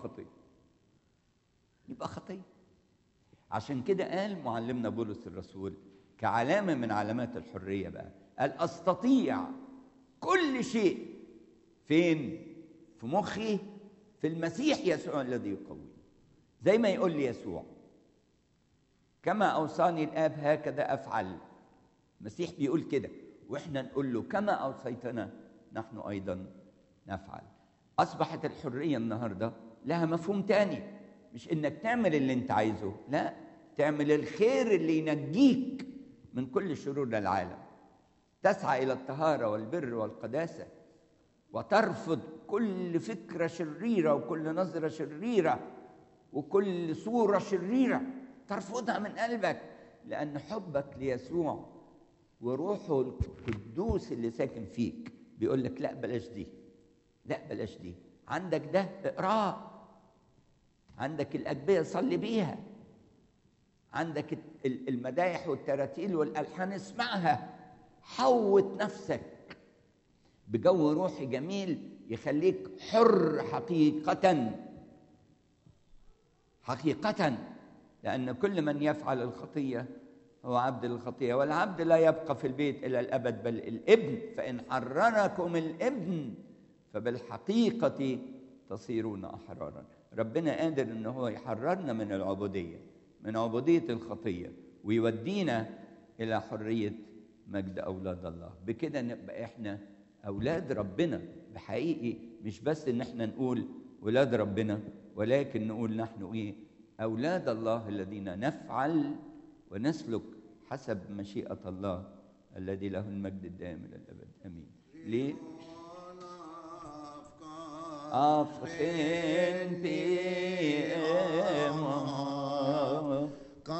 A: خطيه. عشان كده قال معلمنا بولس الرسول كعلامه من علامات الحريه بقى، قال استطيع كل شيء فين؟ في مخي، في المسيح يسوع الذي يقوي. زي ما يقول لي يسوع كما اوصاني الاب هكذا افعل. المسيح بيقول كده، واحنا نقول له كما اوصيتنا نحن ايضا نفعل. اصبحت الحريه النهارده لها مفهوم تاني، مش انك تعمل اللي انت عايزه، لا، تعمل الخير اللي ينجيك من كل شرور العالم، تسعى الى الطهاره والبر والقداسه، وترفض كل فكره شريره وكل نظره شريره وكل صوره شريره، ترفضها من قلبك، لان حبك ليسوع وروحه القدوس اللي ساكن فيك بيقول لك لا بلاش دي، لا بلاش دي. عندك ده اقراه، عندك الأجبية صلي بيها، عندك المدايح والتراتيل والألحان اسمعها، حوط نفسك بجو روحي جميل يخليك حر حقيقة، لأن كل من يفعل الخطية هو عبد للخطية، والعبد لا يبقى في البيت إلى الأبد بل الابن، فإن حرركم الابن فبالحقيقة تصيرون أحرارا. ربنا قادر إن هو يحررنا من العبودية، من عبودية الخطية، ويودينا إلى حرية مجد أولاد الله. بكده نبقى إحنا أولاد ربنا بحقيقي، مش بس إن إحنا نقول أولاد ربنا، ولكن نقول نحن إيه؟ أولاد الله الذين نفعل ونسلك حسب مشيئة الله الذي له المجد الدائم إلى الأبد. آمين. ليه؟ أفخن بيما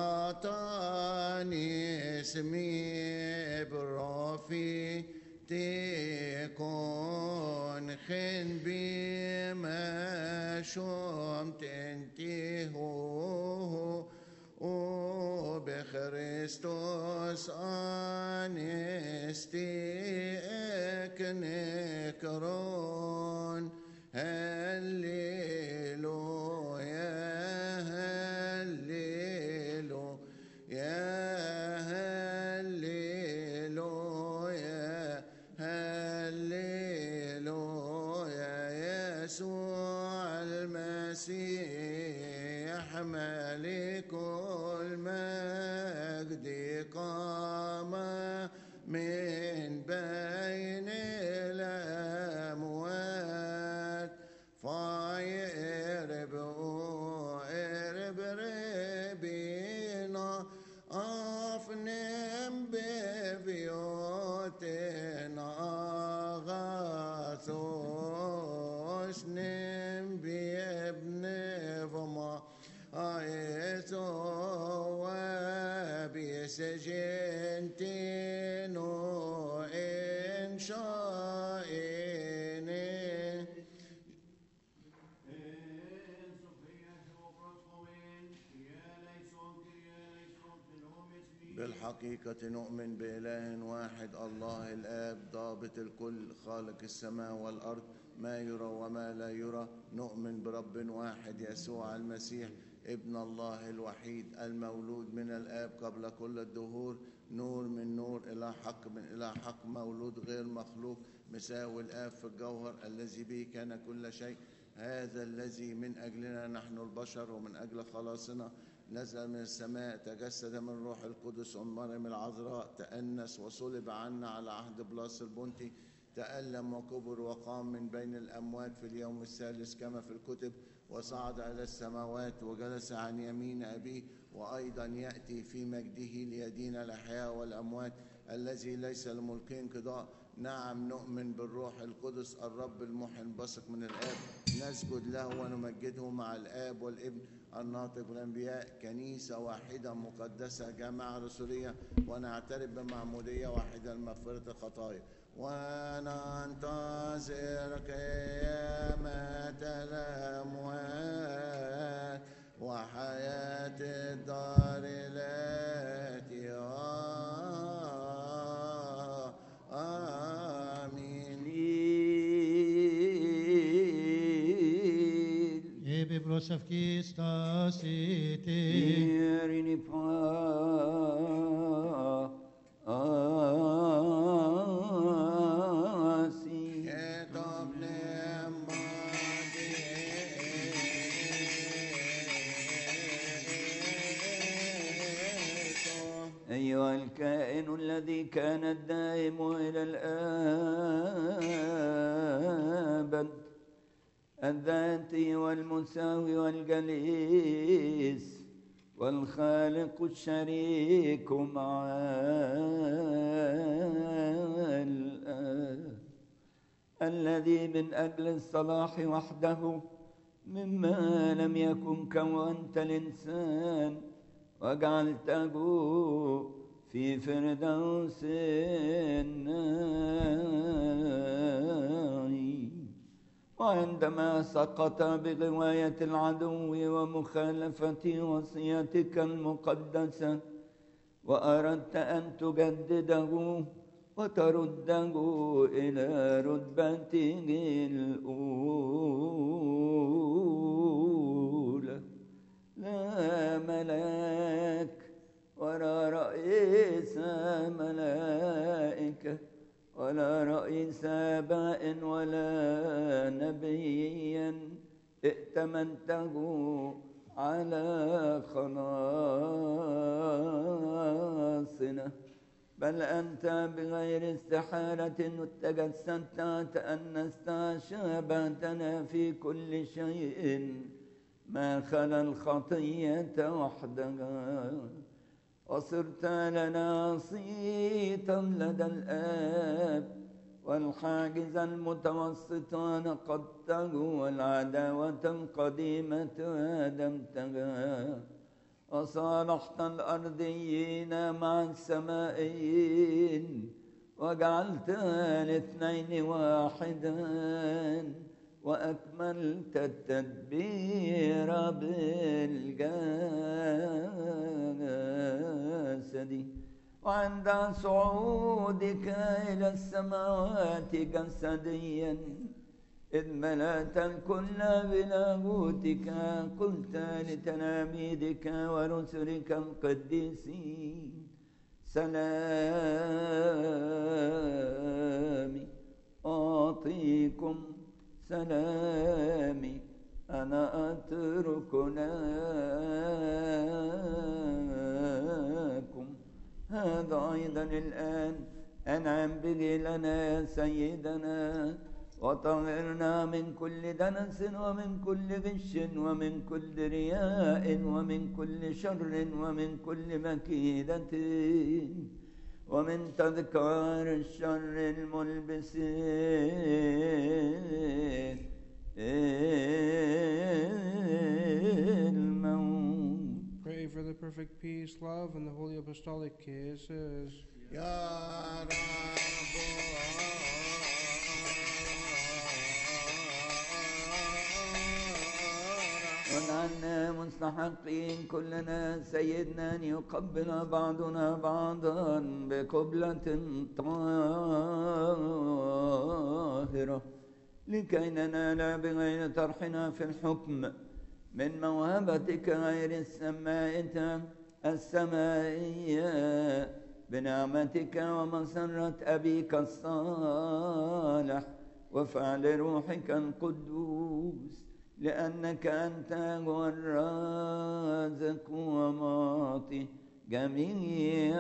B: قطاني اسمي برافي تكون خن بما شمت انتهو وبخريستوس أنستيك نكرون. هللويا هللويا هللويا هللويا. يسوع المسيح ملك المجد قام من بين الأموات فيرب ربنا أفنم ببيوتنا غاثوش نم بابن فما آيسو بيسجنتينو إن شائني بالحقيقة نؤمن بإله واحد الله الآب ضابط الكل خالق السماء والأرض ما يرى وما لا يرى. نؤمن برب واحد يسوع المسيح ابن الله الوحيد المولود من الآب قبل كل الدهور، نور من نور، إلى حق من إلى حق، مولود غير مخلوق، مساوي الآب في الجوهر، الذي به كان كل شيء. هذا الذي من أجلنا نحن البشر ومن أجل خلاصنا نزل من السماء، تجسد من روح القدس ومريم العذراء، تأنس وصلب عنا على عهد بلاس البنطي، تألم وكبر وقام من بين الأموات في اليوم الثالث كما في الكتب، وصعد إلى السماوات وجلس عن يمين أبيه، وأيضا يأتي في مجده ليدين الأحياء والأموات، الذي ليس لملكه انقضاء. نعم نؤمن بالروح القدس الرب المحيي البثق من الآب، نسجد له ونمجده مع الآب والابن الناطق بالأنبياء، كنيسة واحدة مقدسة جامعة رسولية، ونعترف بمعمودية واحدة لمغفرة الخطايا، وننتظر قيامة الأموات وحياة الدار التي آمين.
C: Ebe prosavki stasite.
A: Irini pa asi.
B: Ketop
A: أيها الكائن الذي كان الدائم إلى الأبد، الذاتي والمساوي والجليس والخالق الشريك مع الآب، الذي من أجل الصلاح وحده مما لم يكن كونت الإنسان وجعلته في فردوس النار، وعندما سقط بغواية العدو ومخالفة وصيتك المقدسة وأردت أن تجدده وترده إلى رتبته الأولى، لا ملاك ولا رئيس ملائكة ولا رئيس آباء ولا نبيا ائتمنته على خلاصنا، بل أنت بغير استحالة تجسدت تأنست شابهتنا في كل شيء ما خلا الخطية وحدها، وصرت لنا وسيطا لدى الآب والحاجز المتوسط نقضته والعداوة القديمة هدمتها، وصالحت الأرضيين مع السمائيين وجعلتها الاثنين واحدا، وأكملت التدبير بالجسد، وعند صعودك إلى السماوات جسديا إذ ملأت الكل بلاهوتك، قلت لتلاميذك ورسلك القديسين سلامي أعطيكم، سلامي أنا أترك لكم. هذا أيضا الآن أنعم به لنا يا سيدنا وطهرنا من كل دنس ومن كل غش ومن كل رياء ومن كل شر ومن كل مكيدة ومن تذكار الشر الملبس الموت.
C: Pray for the perfect peace, love, and the holy apostolic kisses.
B: يا
A: واجعلنا مستحقين كلنا سيدنا أن يقبل بعضنا بعضا بقبلة طاهرة لكي ننال بغير طرحنا في الحكم من موهبتك غير السمائية بنعمتك ومسرة أبيك الصالح وفعل روحك القدوس لأنك أنت هو الرازق ومعطي جميع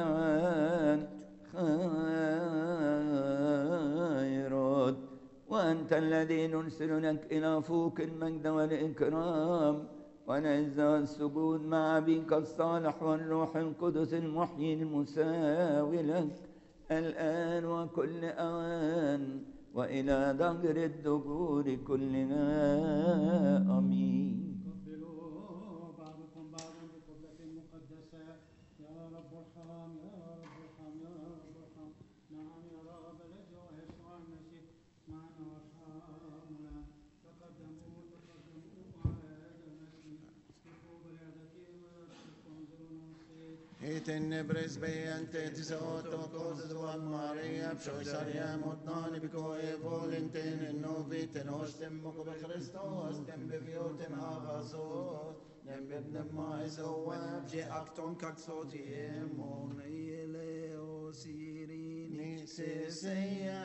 A: الخيرات وأنت الذي نرسل لك إلى فوق المجد والإكرام والعزة والسجود مع أبيك الصالح والروح القدس المحيي المساوي لك الآن وكل أوان وإلى دهر الدهور كلها آمين.
C: قبلوا بعضكم بعضا بقبلة مقدسة. يا رب ارحم يا رب ارحم يا رب ارحم. نعم يا رب الذي يسوع المسيح معنا وارحمنا. تقدموا على هذا المسيح كفوا بالعدة وانظروا نصير.
B: Hiten bresbejante tisaotto cose tua Maria, psoisaria motnani bikoe volinten noviten ostem moko be Christos, dem beviotem avazot, dem bebnem maizowab, je acton kaxoti emon ileo sirini seseya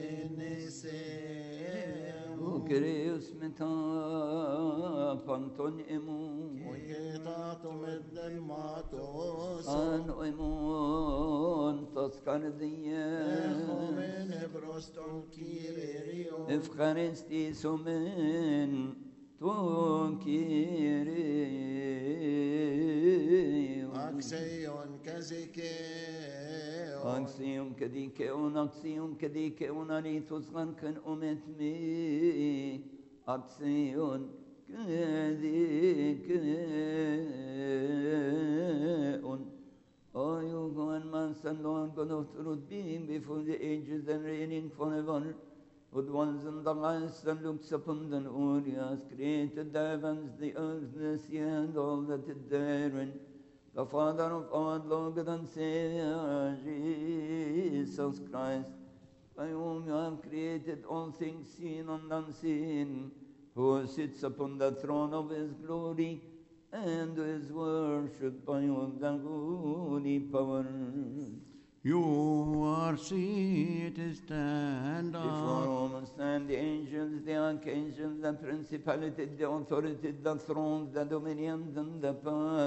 B: enesem.
A: وكريوس متى فانتون إمون
B: ويتاتم الدماتوس
A: أن إمون تذكر ديان
B: من بروستون كيريو
A: إفخارستي سمين تون كيريو
B: أكسيون كزيكيو
A: أكسيوم كديكيون أكسيوم كديكيون أريتوس غنكن أمتمي أكسيون كديكيون Oh, you go and master, Lord God of truth, being before the ages and reigning forever, who dwells in the lights and looks upon the glorious, created the heavens, the earth, the sea, and all that is therein. The Father of our Lord and Savior, Jesus Christ, by whom you have created all things seen and unseen, who sits upon the throne of his glory, and is worshipped by all the holy power.
D: You are seated, stand
A: Before
D: up.
A: all stand the angels, the archangels, the principalities, the authorities, the thrones, the dominions, and the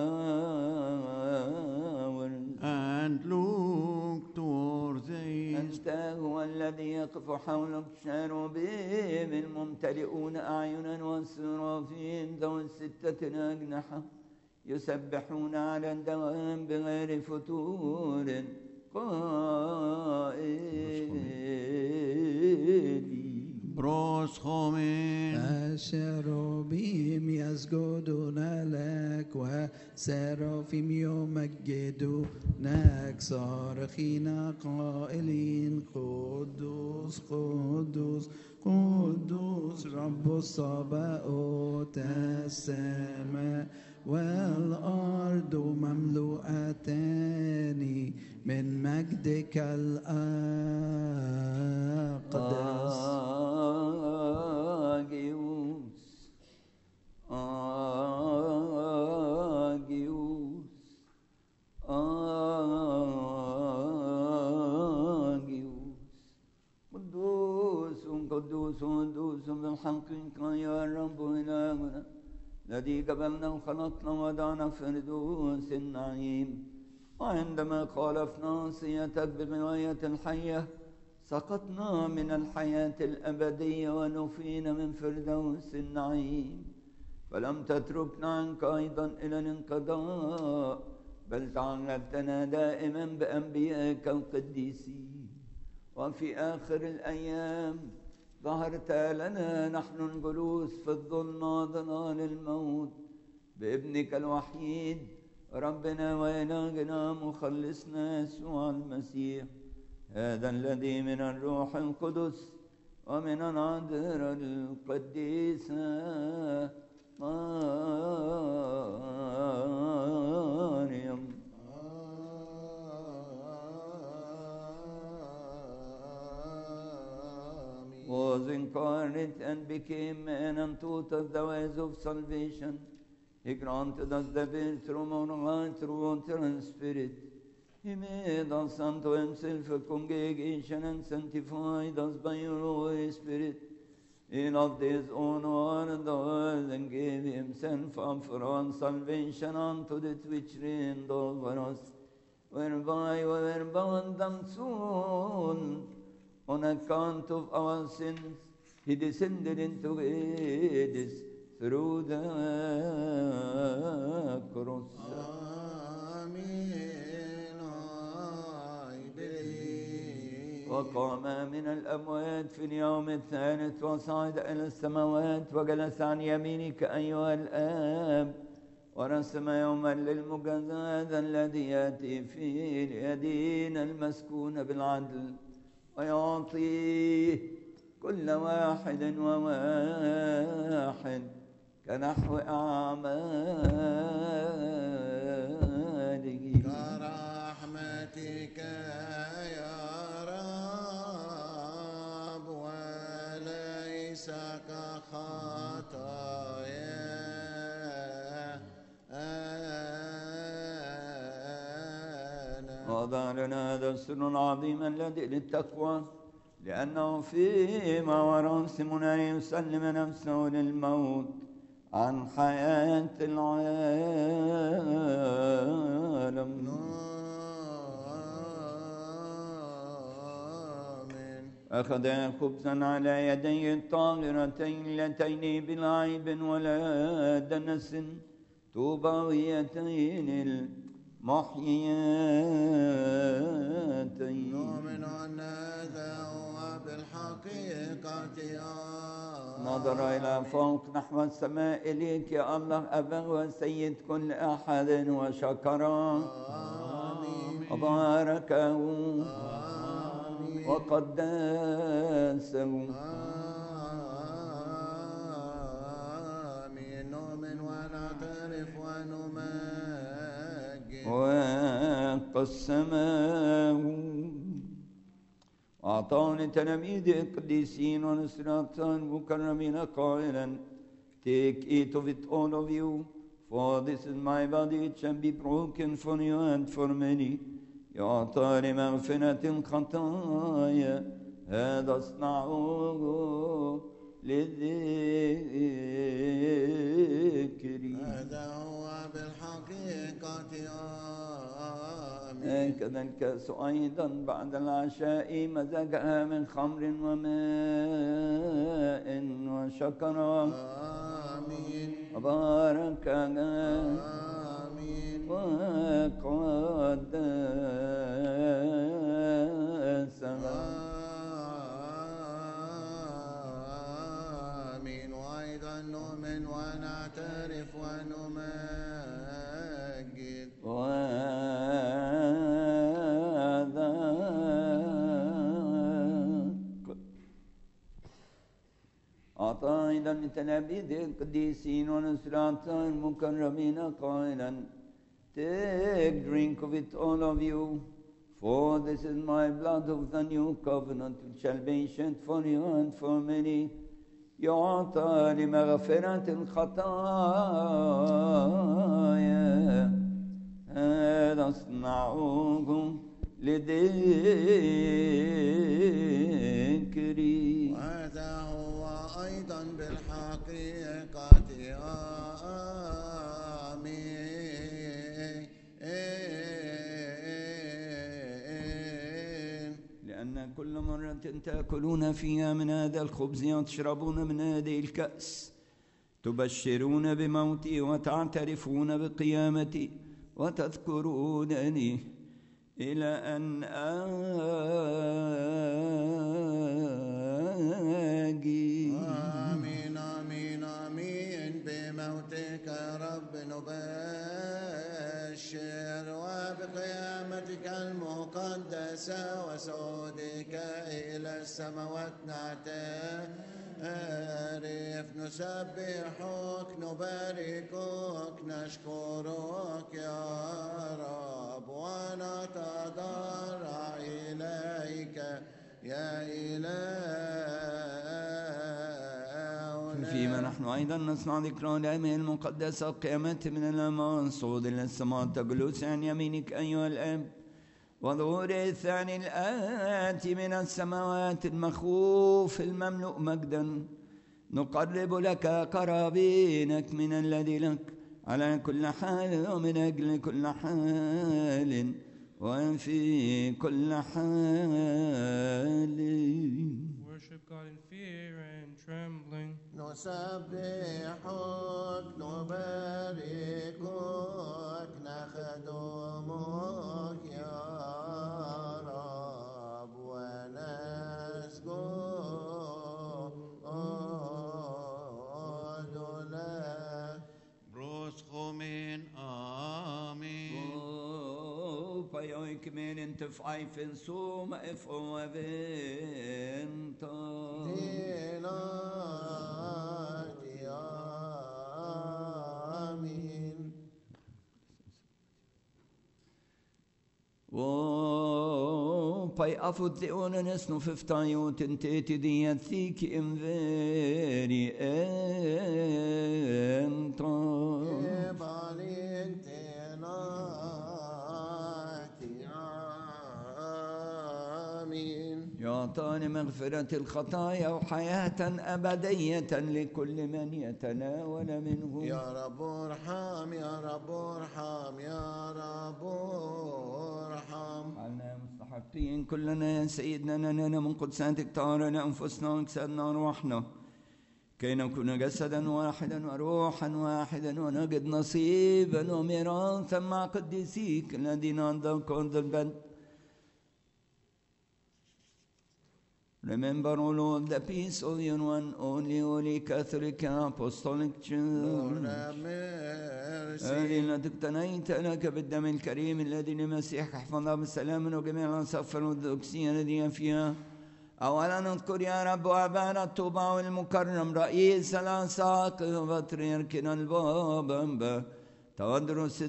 A: powers.
D: And look towards the east.
A: أنت هو الذي يقف حولك شاروبيم الممتلئون أعينا والسرافين ذوي الستة أجنحة يسبحون على الدوام بغير فتور قائلين
D: Broschomen.
E: الشروبيم يسجدون لك وسرافيم يمجدونك صارخين قائلين قدوس قدوس قدوس رب الصباؤوت السماء والأرض مملوءتان من مجدك الأقدس.
A: قدوس قدوس بالحق يا رب إلهنا الذي قبلنا وخلقنا ودعنا فردوس النعيم وعندما خالفنا وصيتك بغواية الحية سقطنا من الحياة الأبدية ونفينا من فردوس النعيم، فلم تتركنا عنك أيضا إلى الانقضاء، بل تعلقتنا دائما بأنبيائك القديسين. وفي آخر الأيام ظهرت لنا نحن الجلوس في الظلمة ظلال الموت بابنك الوحيد ربنا وإلهنا مخلصنا يسوع المسيح، هذا الذي من الروح القدس ومن العذراء القديسة مريم was incarnate and became man and taught us the ways of salvation. He granted us the will through moonlight, through water and spirit. He made us unto himself a congregation and sanctified us by your Holy Spirit. He loved his own world and gave himself up for our salvation unto that which reigned over us, whereby we were bound and soon. On account of our sins, he descended into Hades through the cross. وقام من الأموات في اليوم الثالث وصعد إلى السماوات وجلس عن يمينك أيها الآب، ورسم يوما للمجازاة الذي يأتي فيه ليدين المسكون بالعدل ويعطيه كل واحد وواحد كنحو أعماله
B: كرحمتك يا رب وليس كخطايانا.
A: وضع لنا هذا السر العظيم الذي للتقوى، لأنه فيما وراسمنا يسلم نفسه للموت عن حياة العالم. أخذ خبزا على يديه الطاهرتين اللتين بلا عيب ولا دنس طوباويتين المحييتين.
B: نؤمن أن هذا هو بالحقيقة
A: نظر إلى فوق نحو السماء إليك يا الله أبا وسيد كل أحد وشكره وباركه وقدسه.
B: آمين. نؤمن ونعترف ونمجد
A: وقسمه وأعطاه لتلاميذه القديسين ونسراته المكرمين قائلا: Take, eat of it all of you, for this is my body, it shall be broken for you and for many. يعطى لمغفرة الخطايا، هذا اصنعوه للذكر.
B: هذا هو بالحقيقة آمين.
A: هكذا الكأس أيضا بعد العشاء مزجها من خمر وماء وشكرا وباركها وقدسها.
B: آمين. وأيضا نؤمن ونعترف ونمجد
A: أعطى أيضا لتلاميذه القديسين ونسراته المكرمين قائلا: Take, drink of it all of you, for this is my blood of the new covenant, which shall be shed for you and for many. يعطى لمغفرة الخطايا، هذا اصنعوه لذكري.
B: وهذا هو أيضا بالحقيقة آمين.
A: ديانة تأكلون فيها من هذا الخبز وتشربون من هذه الكأس تبشرون بموتي وتعترفون بقيامتي وتذكرونني إلى أن آجي.
B: آمين آمين آمين. بموتك يا رب نبشر وبقيامتك المقدسة وصعودك إلى السماوات نعترف نسبحك نباركك نشكرك يا رب ونتضرع إليك يا إلهنا.
A: فيما نحن أيضا نصنع ذكرى الأيام المقدسة قيامت من الأموات صعود إلى السماء تجلس عن يمينك أيها الأب وظهور الثاني الآتي من السماوات المخوف المملوء مجدا نقرب لك قرابينك من الذي لك على كل حال ومن أجل كل حال وفي كل حال.
I: Worship God in fear and trembling.
B: نسبحك نباركك نخدمك يا رب ونسجد لك.
D: Broschomen, Amen.
A: Pajojk men inte fajfen som få vänta.
B: Delaktig, amen.
A: Paj afut leonen esno fiftajot inteti dijatik imveri enta. يعطاني مغفرة الخطايا وحياة أبدية لكل من يتناول منه.
B: يا رب ارحم يا رب ارحم يا رب ارحم.
A: علنا مستحقين كلنا يا سيدنا لنا من قدساتك طهرنا أنفسنا وأجسادنا وأرواحنا كي نكون جسدا واحدا وروحا واحدا ونجد نصيبا وميراثا مع قديسيك الذين عندك عند البدء. Remember, O Lord, the peace of your one only Holy Catholic and Apostolic Church.
B: Lord, have mercy.
A: الذين اقتنيت لك بالدم الكريم الذي لمسيح احفظها بالسلام وجميع الأنصاف والأرثوذكسية الذين فيها. أولا نذكر يا رب أبانا الطوبى والمكرم رئيس الأساقفة وبطريركنا البابا تودرس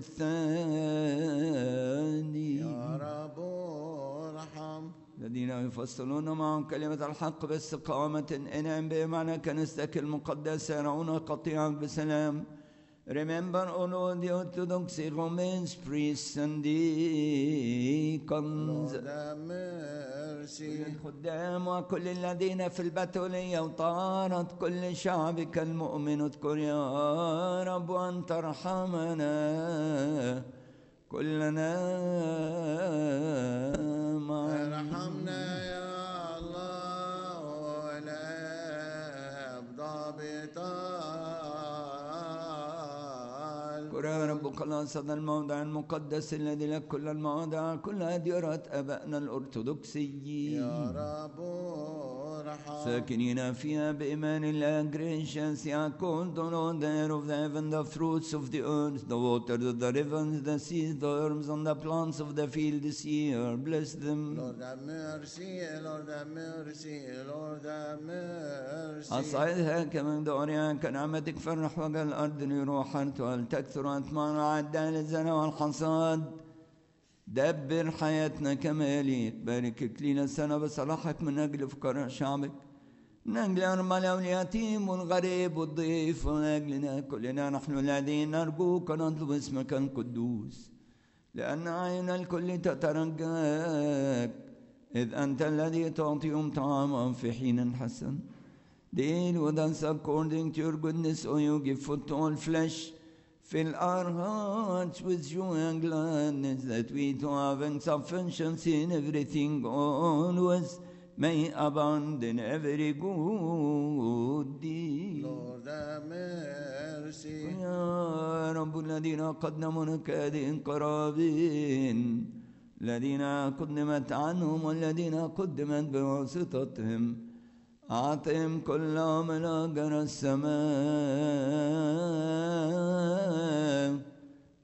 A: الثاني.
B: يا رب ارحم.
A: الذين يفصلون معهم كلمة الحق باستقامة انعم بهم على كنيستك المقدسة يرعون قطيعك بسلام. Remember, O Lord, the Orthodox Romans, priests and deacons.
B: Lord, have mercy.
A: الخدام وكل الذين في البتولية وطارت كل شعبك المؤمن اذكر يا رب أن ترحمنا كلنا معا.
B: ارحمنا يا الله ولا ضابطا.
A: اذكر يا رب خلاص هذا الموضع المقدس الذي لك كل المواضع كل أديرة أبائنا الأرثوذكسيين.
B: يا رب ارحم.
A: ساكنين فيها بإيمان الله. Gracious Yaakov, the Lord there of the heaven, the fruits of the earth, the waters of the rivers, the seas, the herbs and the plants of the field this year. Bless them.
B: Lord, have mercy. Lord, have mercy. Lord, have mercy.
A: أصعدها كمن دورها كنعمتك فرح وجه الأرض لروحا ولتكثر أثمار عدها للزرع والحصاد. دبر حياتنا كما يليق. بارك كلينا السنة بصلاحك من أجل فقراء شعبك من أجل أرملة واليتيم والغريب والضيف ومن أجلنا كلنا نحن الذين نرجوك ونطلب اسمك القدوس لأن أعين الكل تترجاك إذ أنت الذي تعطيهم طعاما في حين حسن. Deal with us according to your goodness, O you give food to all flesh. Fill our hearts with joy and gladness that we to have sufficiency in everything always may abound in every good deed.
B: Lord have mercy.
A: يا رب الذين قدموا نكاد قرابين الذين قدمت عنهم والذين قدمت بواسطتهم أعطهم كل من أجر السماء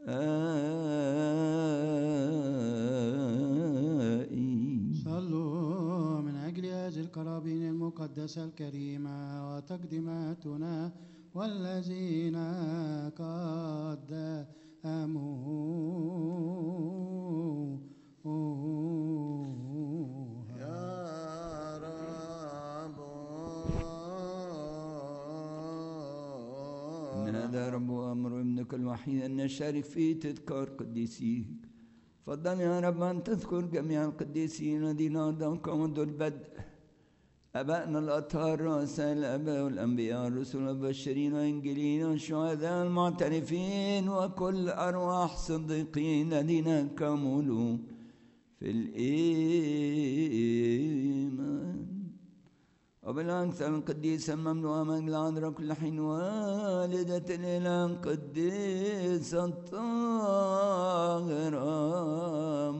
C: صلوا من أجل هذه القرابين المقدسة الكريمة وتقديماتنا والذين قدموا
B: يا رب
A: إن هذا رب أمر ابنك الوحيد أن نشارك في تذكار قديسيك. فضل يا رب أن تذكر جميع القديسين الذين أرضاك منذ البدء، أبائنا الأطهار رؤساء الآباء والأنبياء الرسل والمبشرين والإنجيليين والشهداء المعترفين وكل أرواح صديقين الذين كملوا في الإيمان. وبالأكثر القديسة المملوءة من العذراء كل حين والدة الإله القديسة الطاهرة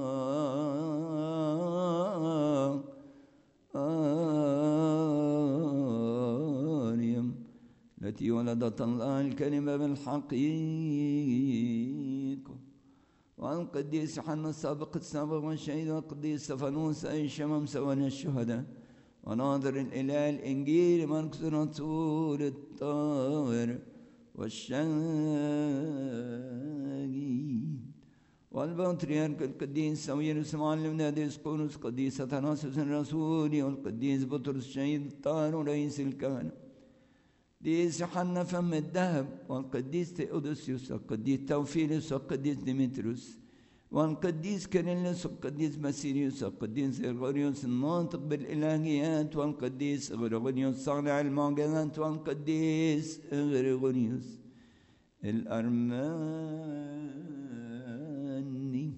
A: مريم التي ولدت الله الكلمة بالحقيقة، والقديس يوحنا السابق والشهيد والقديس استفانوس أي شمس الشهداء وناظر الإله الإنجيل مركز رسول الطاهر والشهيد والبطريرك القديس ساويرس معلم ناديس قونس قديس أثناسيوس الرسول والقديس بطرس الشهيد الطاهر ورئيس الكهنة قديس يوحنا فم الذهب والقديس تيودوسيوس والقديس توفيلوس والقديس ديمتريوس والقديس كيرلس والقديس باسيليوس والقديس غريغوريوس الناطق بالإلهيات والقديس غريغوريوس صانع المعجزات والقديس غريغوريوس الأرماني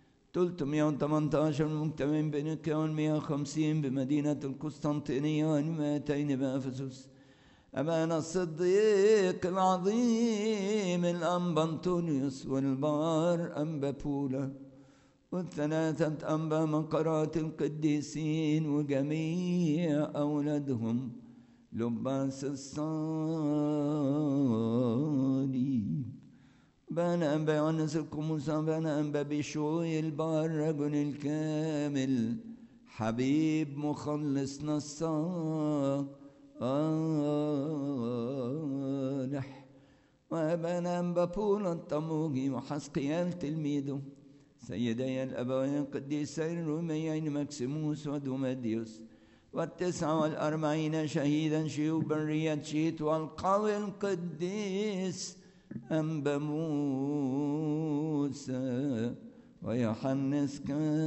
A: 318 مجتمعين بنيقيا و150 بمدينة القسطنطينية و200 بأفسس. أبانا الصديق العظيم الأنبا أنطونيوس والبار أنبا بولا والثلاثة أنبا مقرات القديسين وجميع أولادهم لباس الصليب. أبانا أنبا يونس القمص أبانا أنبا بشوي البار رجل الكامل حبيب مخلصنا الصالح وأبانا أنبا بولا الطموغي وحسقيال تلميذه سيدي الأبوين القديسين الروميين مكسيموس ودوماديوس 49 شهيدا شيوخ برية شيت والقوي القديس أنبا موسى ويوحنس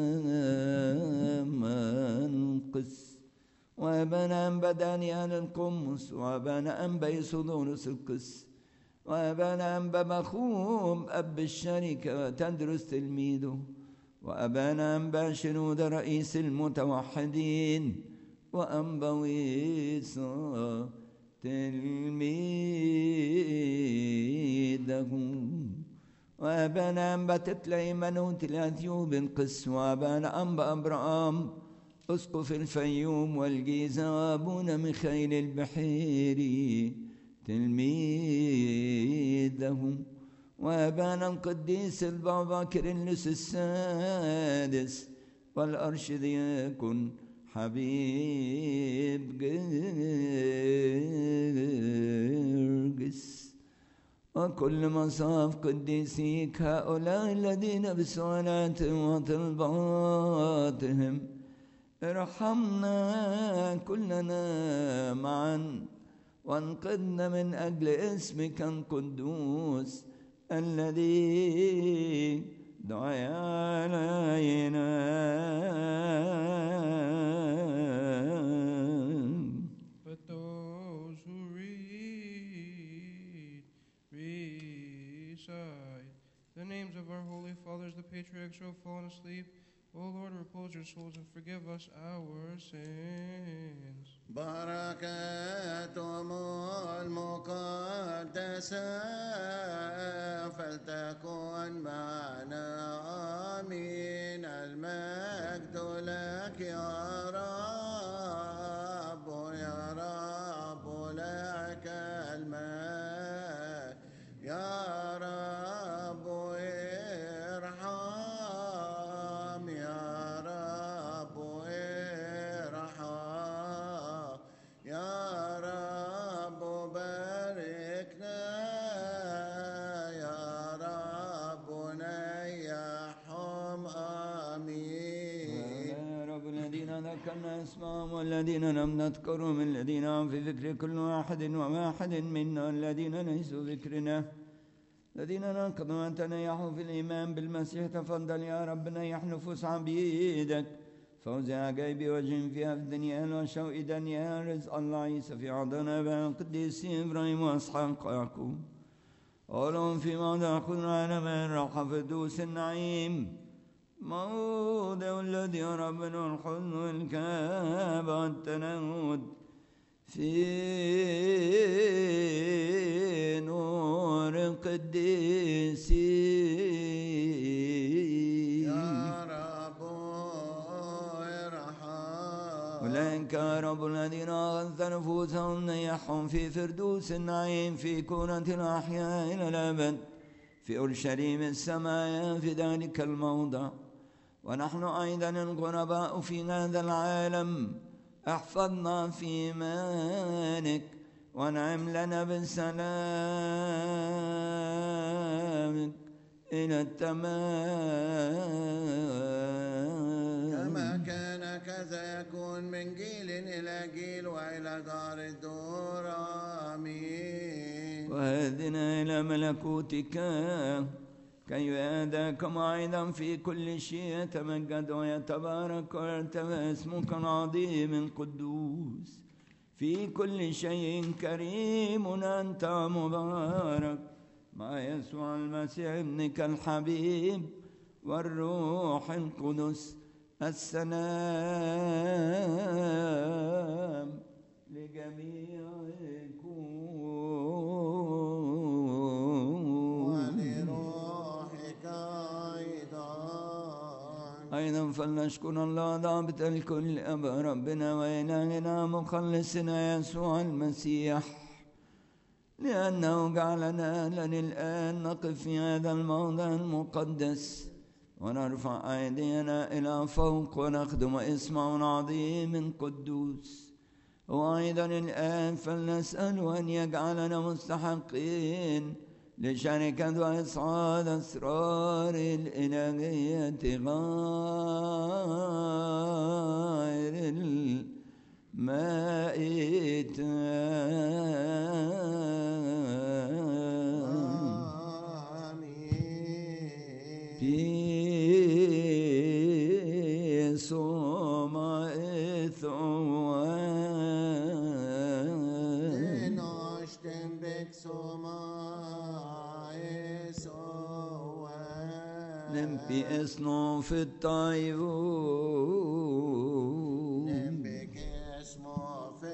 A: كمان قس وأبانا أنبا دانيال القمص وأبانا أنبا يسودونس القس وأبانا أنبا مخوم أب الشركة وتدرس تلميذه وأبانا أنبا شنود رئيس المتوحدين وأنبا ويسا تلميذه وأبانا أنبا تتليمنوت الأثيوب القس وأبانا أنبا أبرام أسقف الفيوم والجيزة وأبونا ميخائيل البحيري تلميذهم وأبانا القديس البابا كيرلس السادس والأرشدياكون حبيب جرجس وكل مصاف قديسيك هؤلاء الذين بصلاتهم وطلباتهم ارحمنا كلنا معا وانقذنا من أجل اسمك القدوس الذي دعي علينا.
I: But those who recite the names of our holy fathers, the patriarchs who have fallen asleep, O Lord, repose your souls and forgive us our sins.
B: بركاتهم المقدسة فلتكن معنا آمين. المجد لك يا رب يا رب لك المجد يا رب ارحم يا رب ارحم يا رب باركنا يا رب نيحهم آمين.
A: يا رب الذين ذكرنا اسمهم والذين لم نذكرهم الذين هم في ذكر كل واحد وواحد منا الذين ليسوا ذكرنا الذين ننقضوا أن تنيحوا في الإيمان بالمسيح. تفضل يا رب نيح نفوس عبيدك فوز عجائب وجه فيها في دانيال وشوء دانيال رزق الله عيسى في عضنا أبا القديس إبراهيم وإسحاق ويعقوب ولهم في موضع خذ العالم الراحة في دوس النعيم موضع الذي يا ربنا الحزن والكآبة والتنود في نور القديسين
B: يا رب ارحم.
A: أولئك يا رب الذين أغث نفوسهم نيحهم في فردوس النعيم في كونة الأحياء إلى الأبد في أورشليم السماء في ذلك الموضع. ونحن أيضا الغرباء في هذا العالم احفظنا في إيمانك وانعم لنا بسلامك إلى التمام.
B: كما كان كذا يكون من جيل إلى جيل وإلى دار الدور آمين.
A: وهدنا إلى ملكوتك كي يهداكم أيضا في كل شيء يتمجد ويتبارك ويرتفع اسمك العظيم القدوس في كل شيء كريم أنت مبارك مع يسوع المسيح ابنك الحبيب والروح القدس السلام لجميعكم
B: ولروحك
A: أيضا فلنشكر الله ضابط الكل أبا ربنا وإلهنا مخلصنا يسوع المسيح لأنه جعلنا الآن نقف في هذا الموضع المقدس ونرفع أيدينا إلى فوق ونخدم اسمه العظيم قدوس. وأيضا الآن فلنسأل أن يجعلنا مستحقين لشركة وإصعاد أسرار الإلهية غير المائتة في نمبي اسمه في الطيور
B: نبيك اسمه في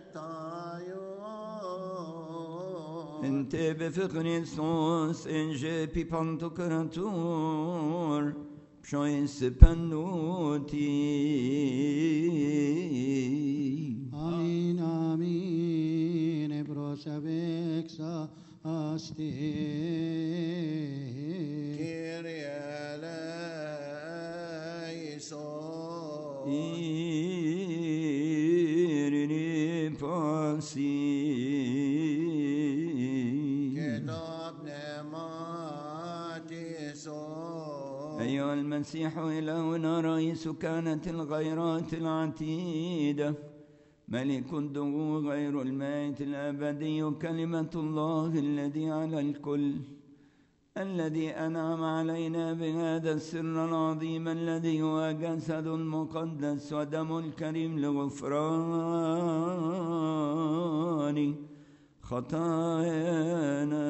B: الطيور
A: انت بفقر سوس انجي بيبانتو كراتور بشوي سبنوتي
C: آمين آمين بروسبك سا أستي
B: كيريا ليسون
A: إيريني باسي
B: كتاب نعماتي سون
A: أيها المسيح إلهنا رئيس كانت الغيرات العتيدة ملك الدهور غير المائت الأبدي كلمة الله الذي على الكل الذي أنعم علينا بهذا السر العظيم الذي هو جسد مقدس ودم الكريم لغفران خطايانا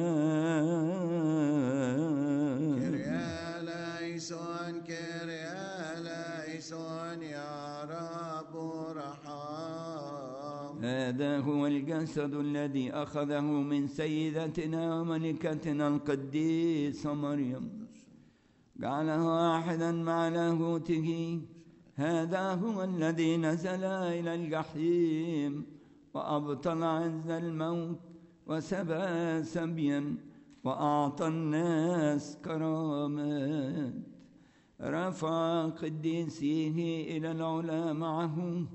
B: كيريا ليسون كيريا
A: هذا هو الجسد الذي أخذه من سيدتنا وملكتنا القديسة مريم جعله واحدا مع لاهوته. هذا هو الذي نزل إلى الجحيم وأبطل عز الموت وسبى سبيا وأعطى الناس كرامات. رفع قديسيه إلى العلا معه،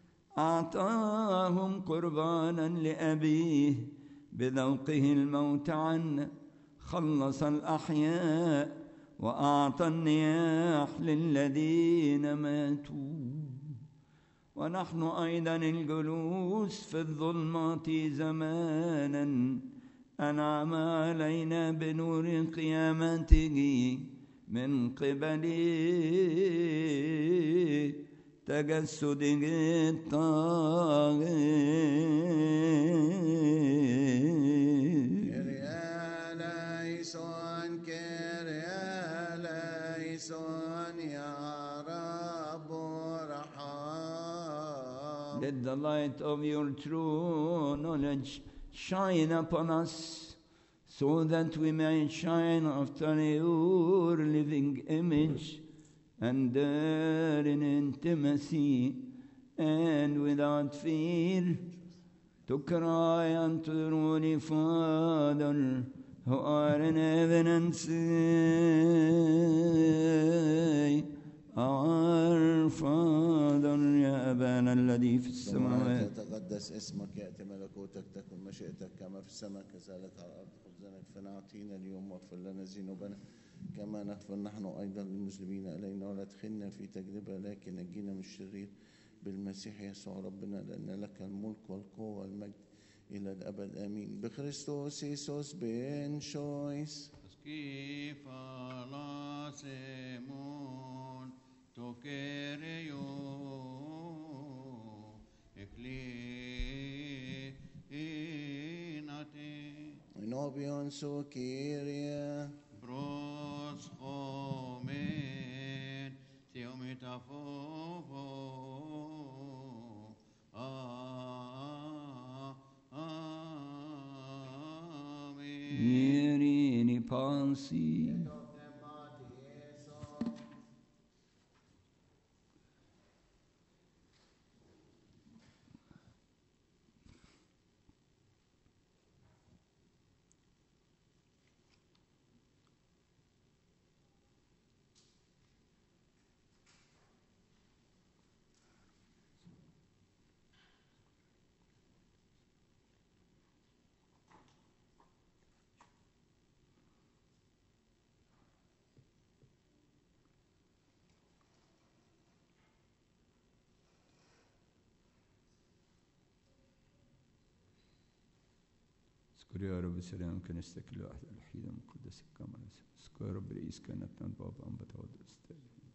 A: أعطاهم قربانا لأبيه بذوقه الموت عنا، خلص الأحياء وأعطى النياح للذين ماتوا. ونحن أيضا الجلوس في الظلمات زمانا أنعم علينا بنور قيامته من قبل تجسده الطاهر.
B: كريا ليسون يا رب ارحم.
A: Let the light of your true knowledge shine upon us, so that we may shine after your living image, and there in intimacy and without fear to cry unto the Holy Father who are in heaven and say, Our Father, يا أبانا الذي في السماوات.
B: يتقدس اسمك، يأتي ملكوتك، تكن مشيئتك كما في السماء كذلك على الأرض. خبزنا كفنا أعطينا اليوم، واغفر لنا ذنوبنا كما نغفر نحن أيضا للمذنبين إلينا، ولا تدخلنا في تجربة لكن نجينا من الشرير بالمسيح يسوع ربنا، لأن لك الملك والقوة والمجد إلى الأبد آمين. بخريستوس يسوس بن شويس.
D: Skifa la semon tokereyo eklinate
B: Nobion su Kyrie.
D: bros homen theometafo amen.
A: Irini pansi. اذكر يا رب سلام كنيستك الواحدة الوحيدة المقدسة كما اذكر يا رب رئيس كهنتنا البابا أنبا والأستاذ.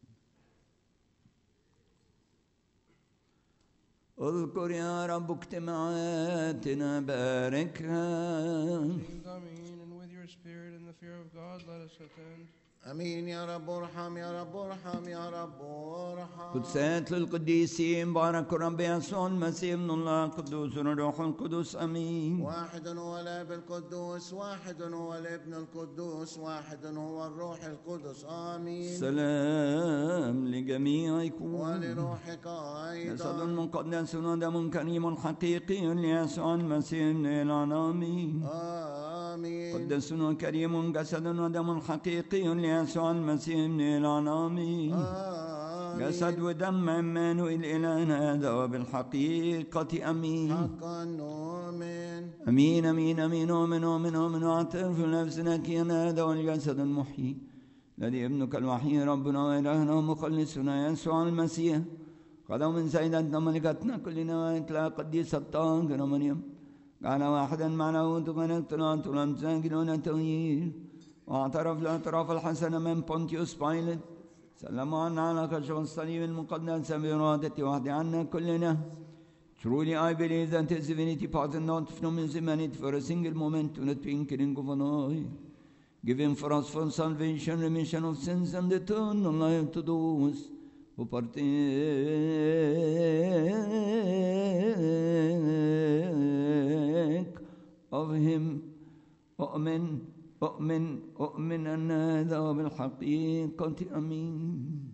A: اذكر يا رب اجتماعاتنا باركها.
I: Amen. And with your spirit and the fear of God, let us attend.
B: أمين. يا رب ارحم، يا رب ارحم، يا رب ارحم.
A: قدسات للقديسين بارك رب يسوع المسيح ابن الله القدوس والروح القدس امين.
B: واحد هو الاب القدوس، واحد هو الابن القدوس، واحد هو الروح القدس امين.
A: سلام لجميعكم
B: ولروحك
A: جسد
B: ايضا.
A: مقدس ودم كريم حقيقي ليسوع المسيح ابن العالمين.
B: امين.
A: قدس وكريم جسد ودم حقيقي ليسوع المسيح ابن العالمين. جسد ودم عمانوئيل إلهنا هذا وبالحقيقة أمين.
B: حقا نؤمن.
A: أمين أمين أمين أؤمن أؤمن أؤمن واعترف نفسنا كأن هذا والجسد المحيي الذي ابنك الوحيد ربنا وإلهنا ومخلصنا يسوع المسيح قدم من سيدتنا ملكتنا كلنا وإطلاق قديسة الطاهرة مريم قال واحدا معنا وتغنى طولان ساكنون تغيير واعترف الاعتراف الحسن من بونتيوس بايلت سلموا عنا على خشب الصليب المقدس بإرادة واحد عنا كلنا. Truly I believe that His divinity passes not from His humanity for a single moment to the twinkling of an eye. Give Him for us for salvation, remission of sins, and eternal life to those who partake of him. أؤمن أن هذا هو بالحقيقة أمين.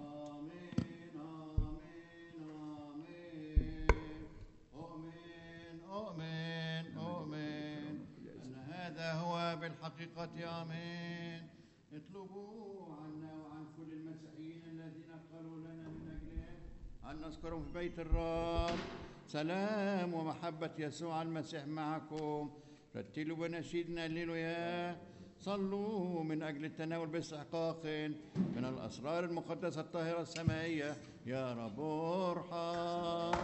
D: أؤمن أن هذا هو بالحقيقة آمين. اطلبوا عنا وعن كل المسيحيين الذين قالوا لنا من أجلهم أن نذكرهم في بيت الرب. سلام ومحبة يسوع المسيح معكم. رتلوا بنشيدنا هللويا. صلوا من أجل التناول باستحقاق من الأسرار المقدسة الطاهرة السمائية. يا رب ارحم.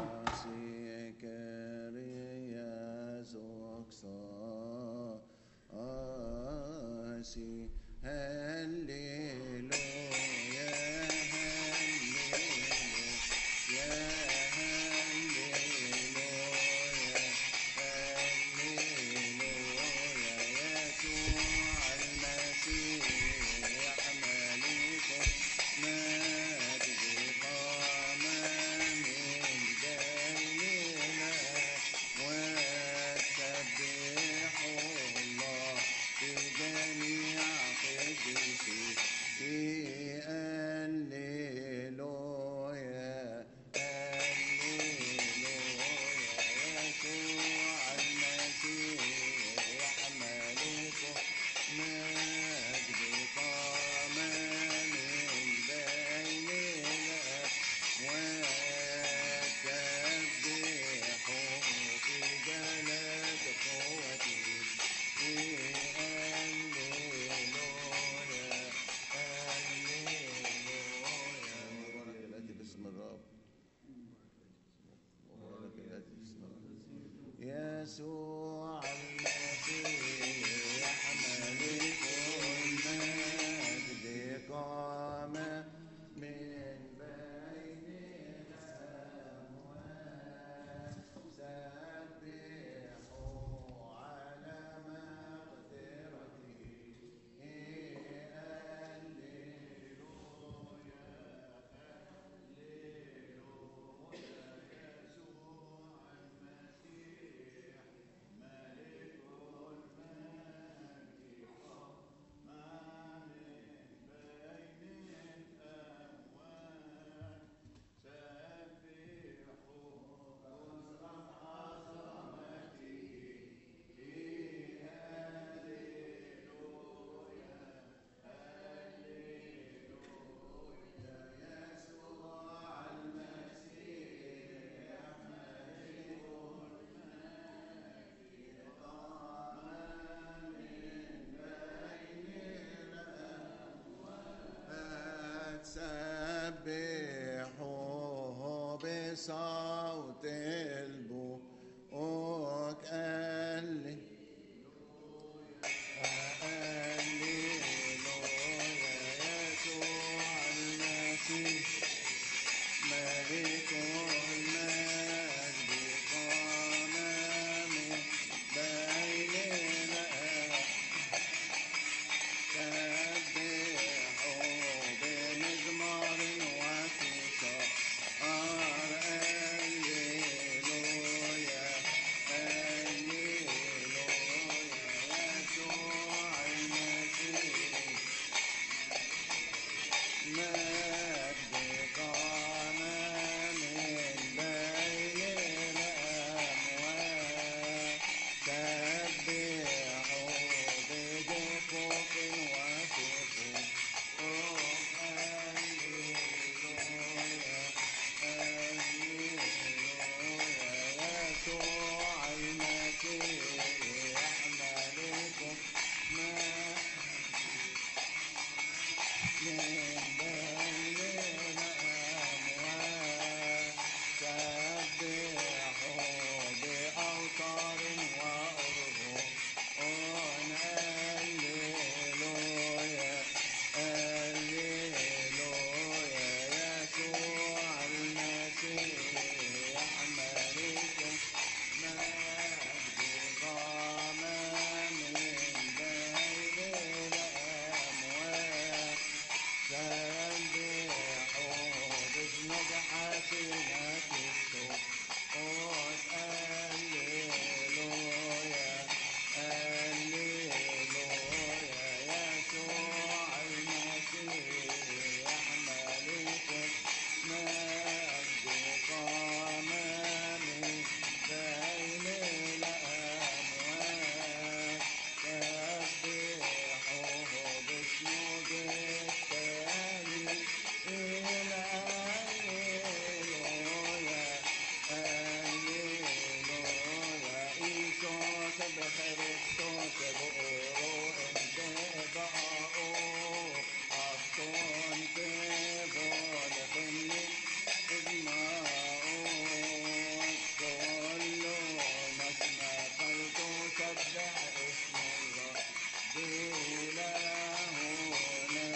B: اسم الله دولا هنا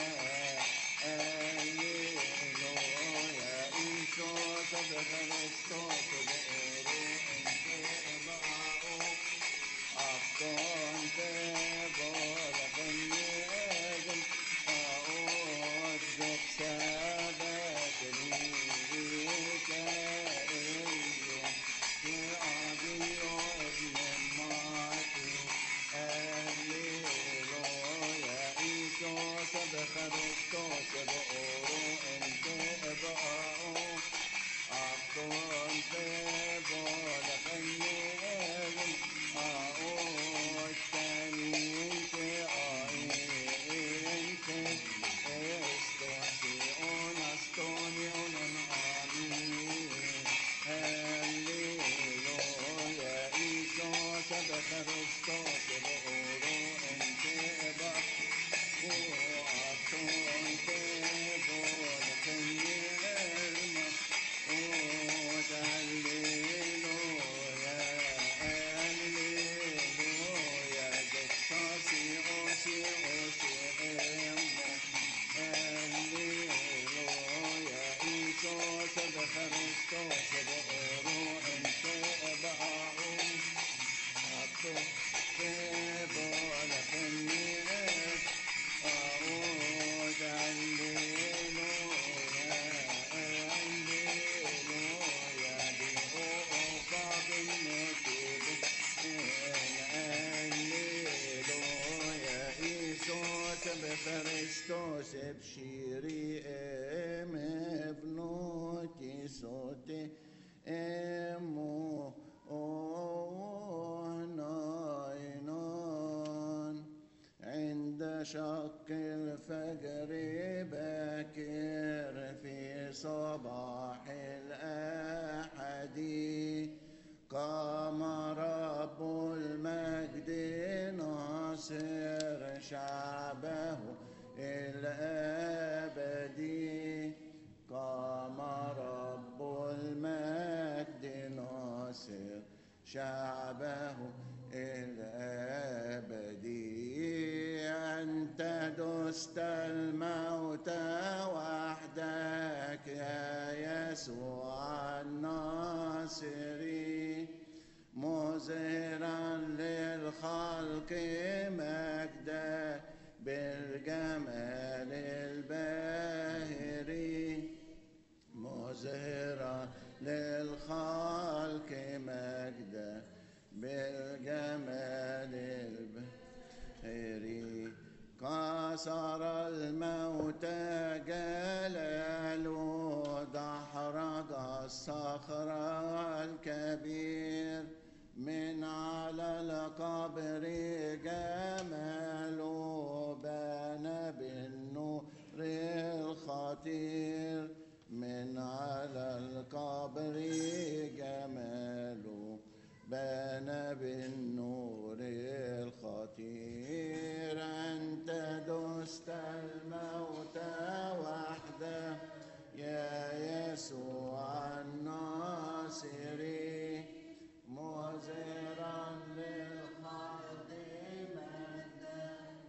B: هللويا إيسوس بخريستوس بأورو انت بقاو أبطان تبول بنيزم أعود بحسابات ليك إليو لعديو ابن ماتي هللويا إيسوس بخريستوس بأورو انت بقاو أبطان تبول بنيزم أعود تانيك آينك استوحيون أستونيون آمين هللويا إيسوس بخريستوس بأورو انت بقو أبطان تبول بنيزم أعود هللويا هللويا دكساسي أوسي أوسي إمو هللويا إيسوس بخريستوس بأورو انت بقاو أبطو تبول بنيز أعود هللويا هللويا بأوفا بالنتيب هللويا إيسوس بخريستوس بشيري ابنوتي صوتي امو ناينان عند شق الفجر باكر في صباح الأحد قام رب المجد ناصر شعبه الأبدي قام رب المجد ناصر شعبه الأبدي أنت دست الموت وحدك يا يسوع الناصري مظهرا للخلق مجدا بالجمال الباهري مظهرا للخلق مجدا بالجمال الباهري كسر الموت جلاله دحرج الصخر الكبير من على القبر جماله بان بالنور الخطير من على القبر جماله بان بالنور الخطير أنت دست الموت وحده يا يسوع الناصري مظهرا للخلق مجدا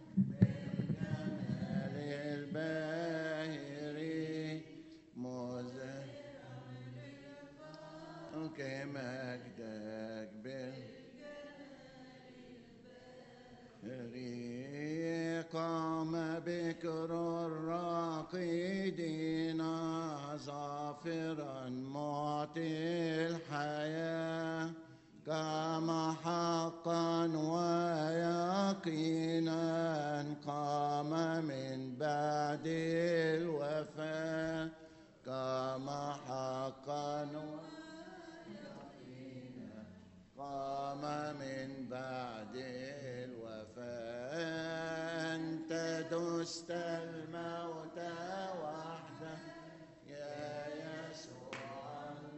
B: بالجمال الباهري مظهرا للخلق مجدك بالجمال قام بكر الراقدين ظافرا معطي الحياة قام حقا ويقينا قام من بعد الوفاة قام حقا ويقينا قام من بعد الوفاة أنت دست الموت وحده يا يسوع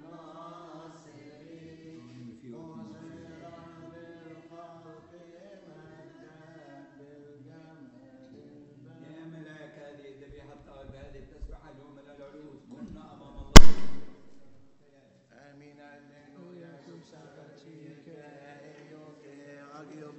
B: الناصري مظهرا للخلق مجدا بالجمال
A: يا ملاك هذه الذبيحة الطاهرة بهذه التسبيحة اليوم من العروس كنا أمام الله.
B: آمين هللويا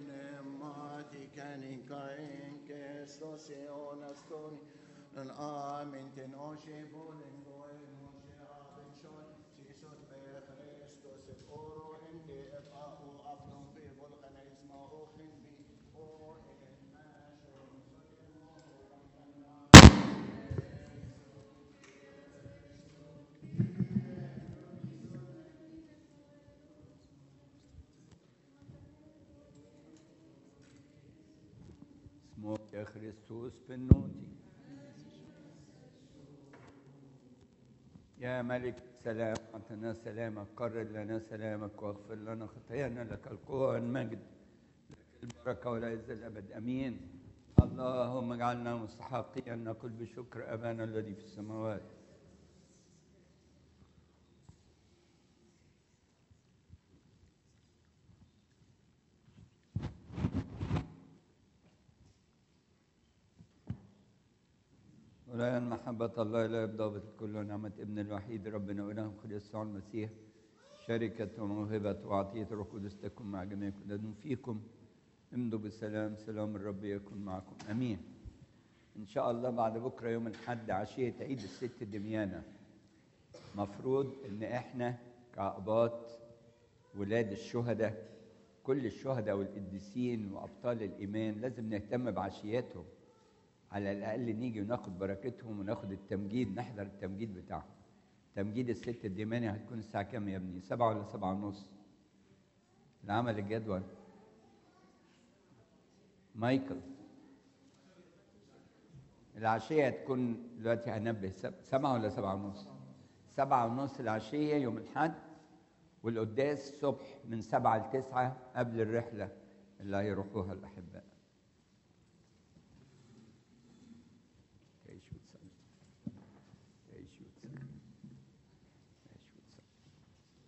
B: en kain kestos eon astoni en amen ten oshe bolen goen moshe aben shon Jesus be Christos et oro en ke et au afnon be bol khana isma o khin bi o en mashon
A: اسمك يا خريستوس بنوتي يا ملك سلام أعطنا سلامك قرر لنا سلامك واغفر لنا خطايانا لك القوة والمجد لك البركة والعز الأبد أمين اللهم اجعلنا مستحقين أن نقول بشكر أبانا الذي في السماوات ولا محبة الله لا يبدأ الكل ونعمة ابن الوحيد ربنا وإله يسوع المسيح شركة وموهبة وعطية الروح القدس تكون مع جميعكم لدن فيكم امضوا بالسلام سلام الرب يكون معكم أمين إن شاء الله بعد بكرة يوم الأحد عشية عيد الست دميانة مفروض إن إحنا كأقباط ولاد الشهداء كل الشهداء والقديسين وأبطال الإيمان لازم نهتم بعشياتهم على الأقل نيجي وناخد بركتهم وناخد التمجيد نحضر التمجيد بتاعهم تمجيد الست الديماني هتكون الساعة كام يا ابني 7 ولا 7:30 العمل الجدول مايكل العشية هتكون دلوقتي هنبه 7 ولا 7:30 7:30 العشية يوم الأحد والقداس الصبح من 7 ل9 قبل الرحلة اللي هيروحوها الأحباء تعيش وتسلم تعيش وتسلم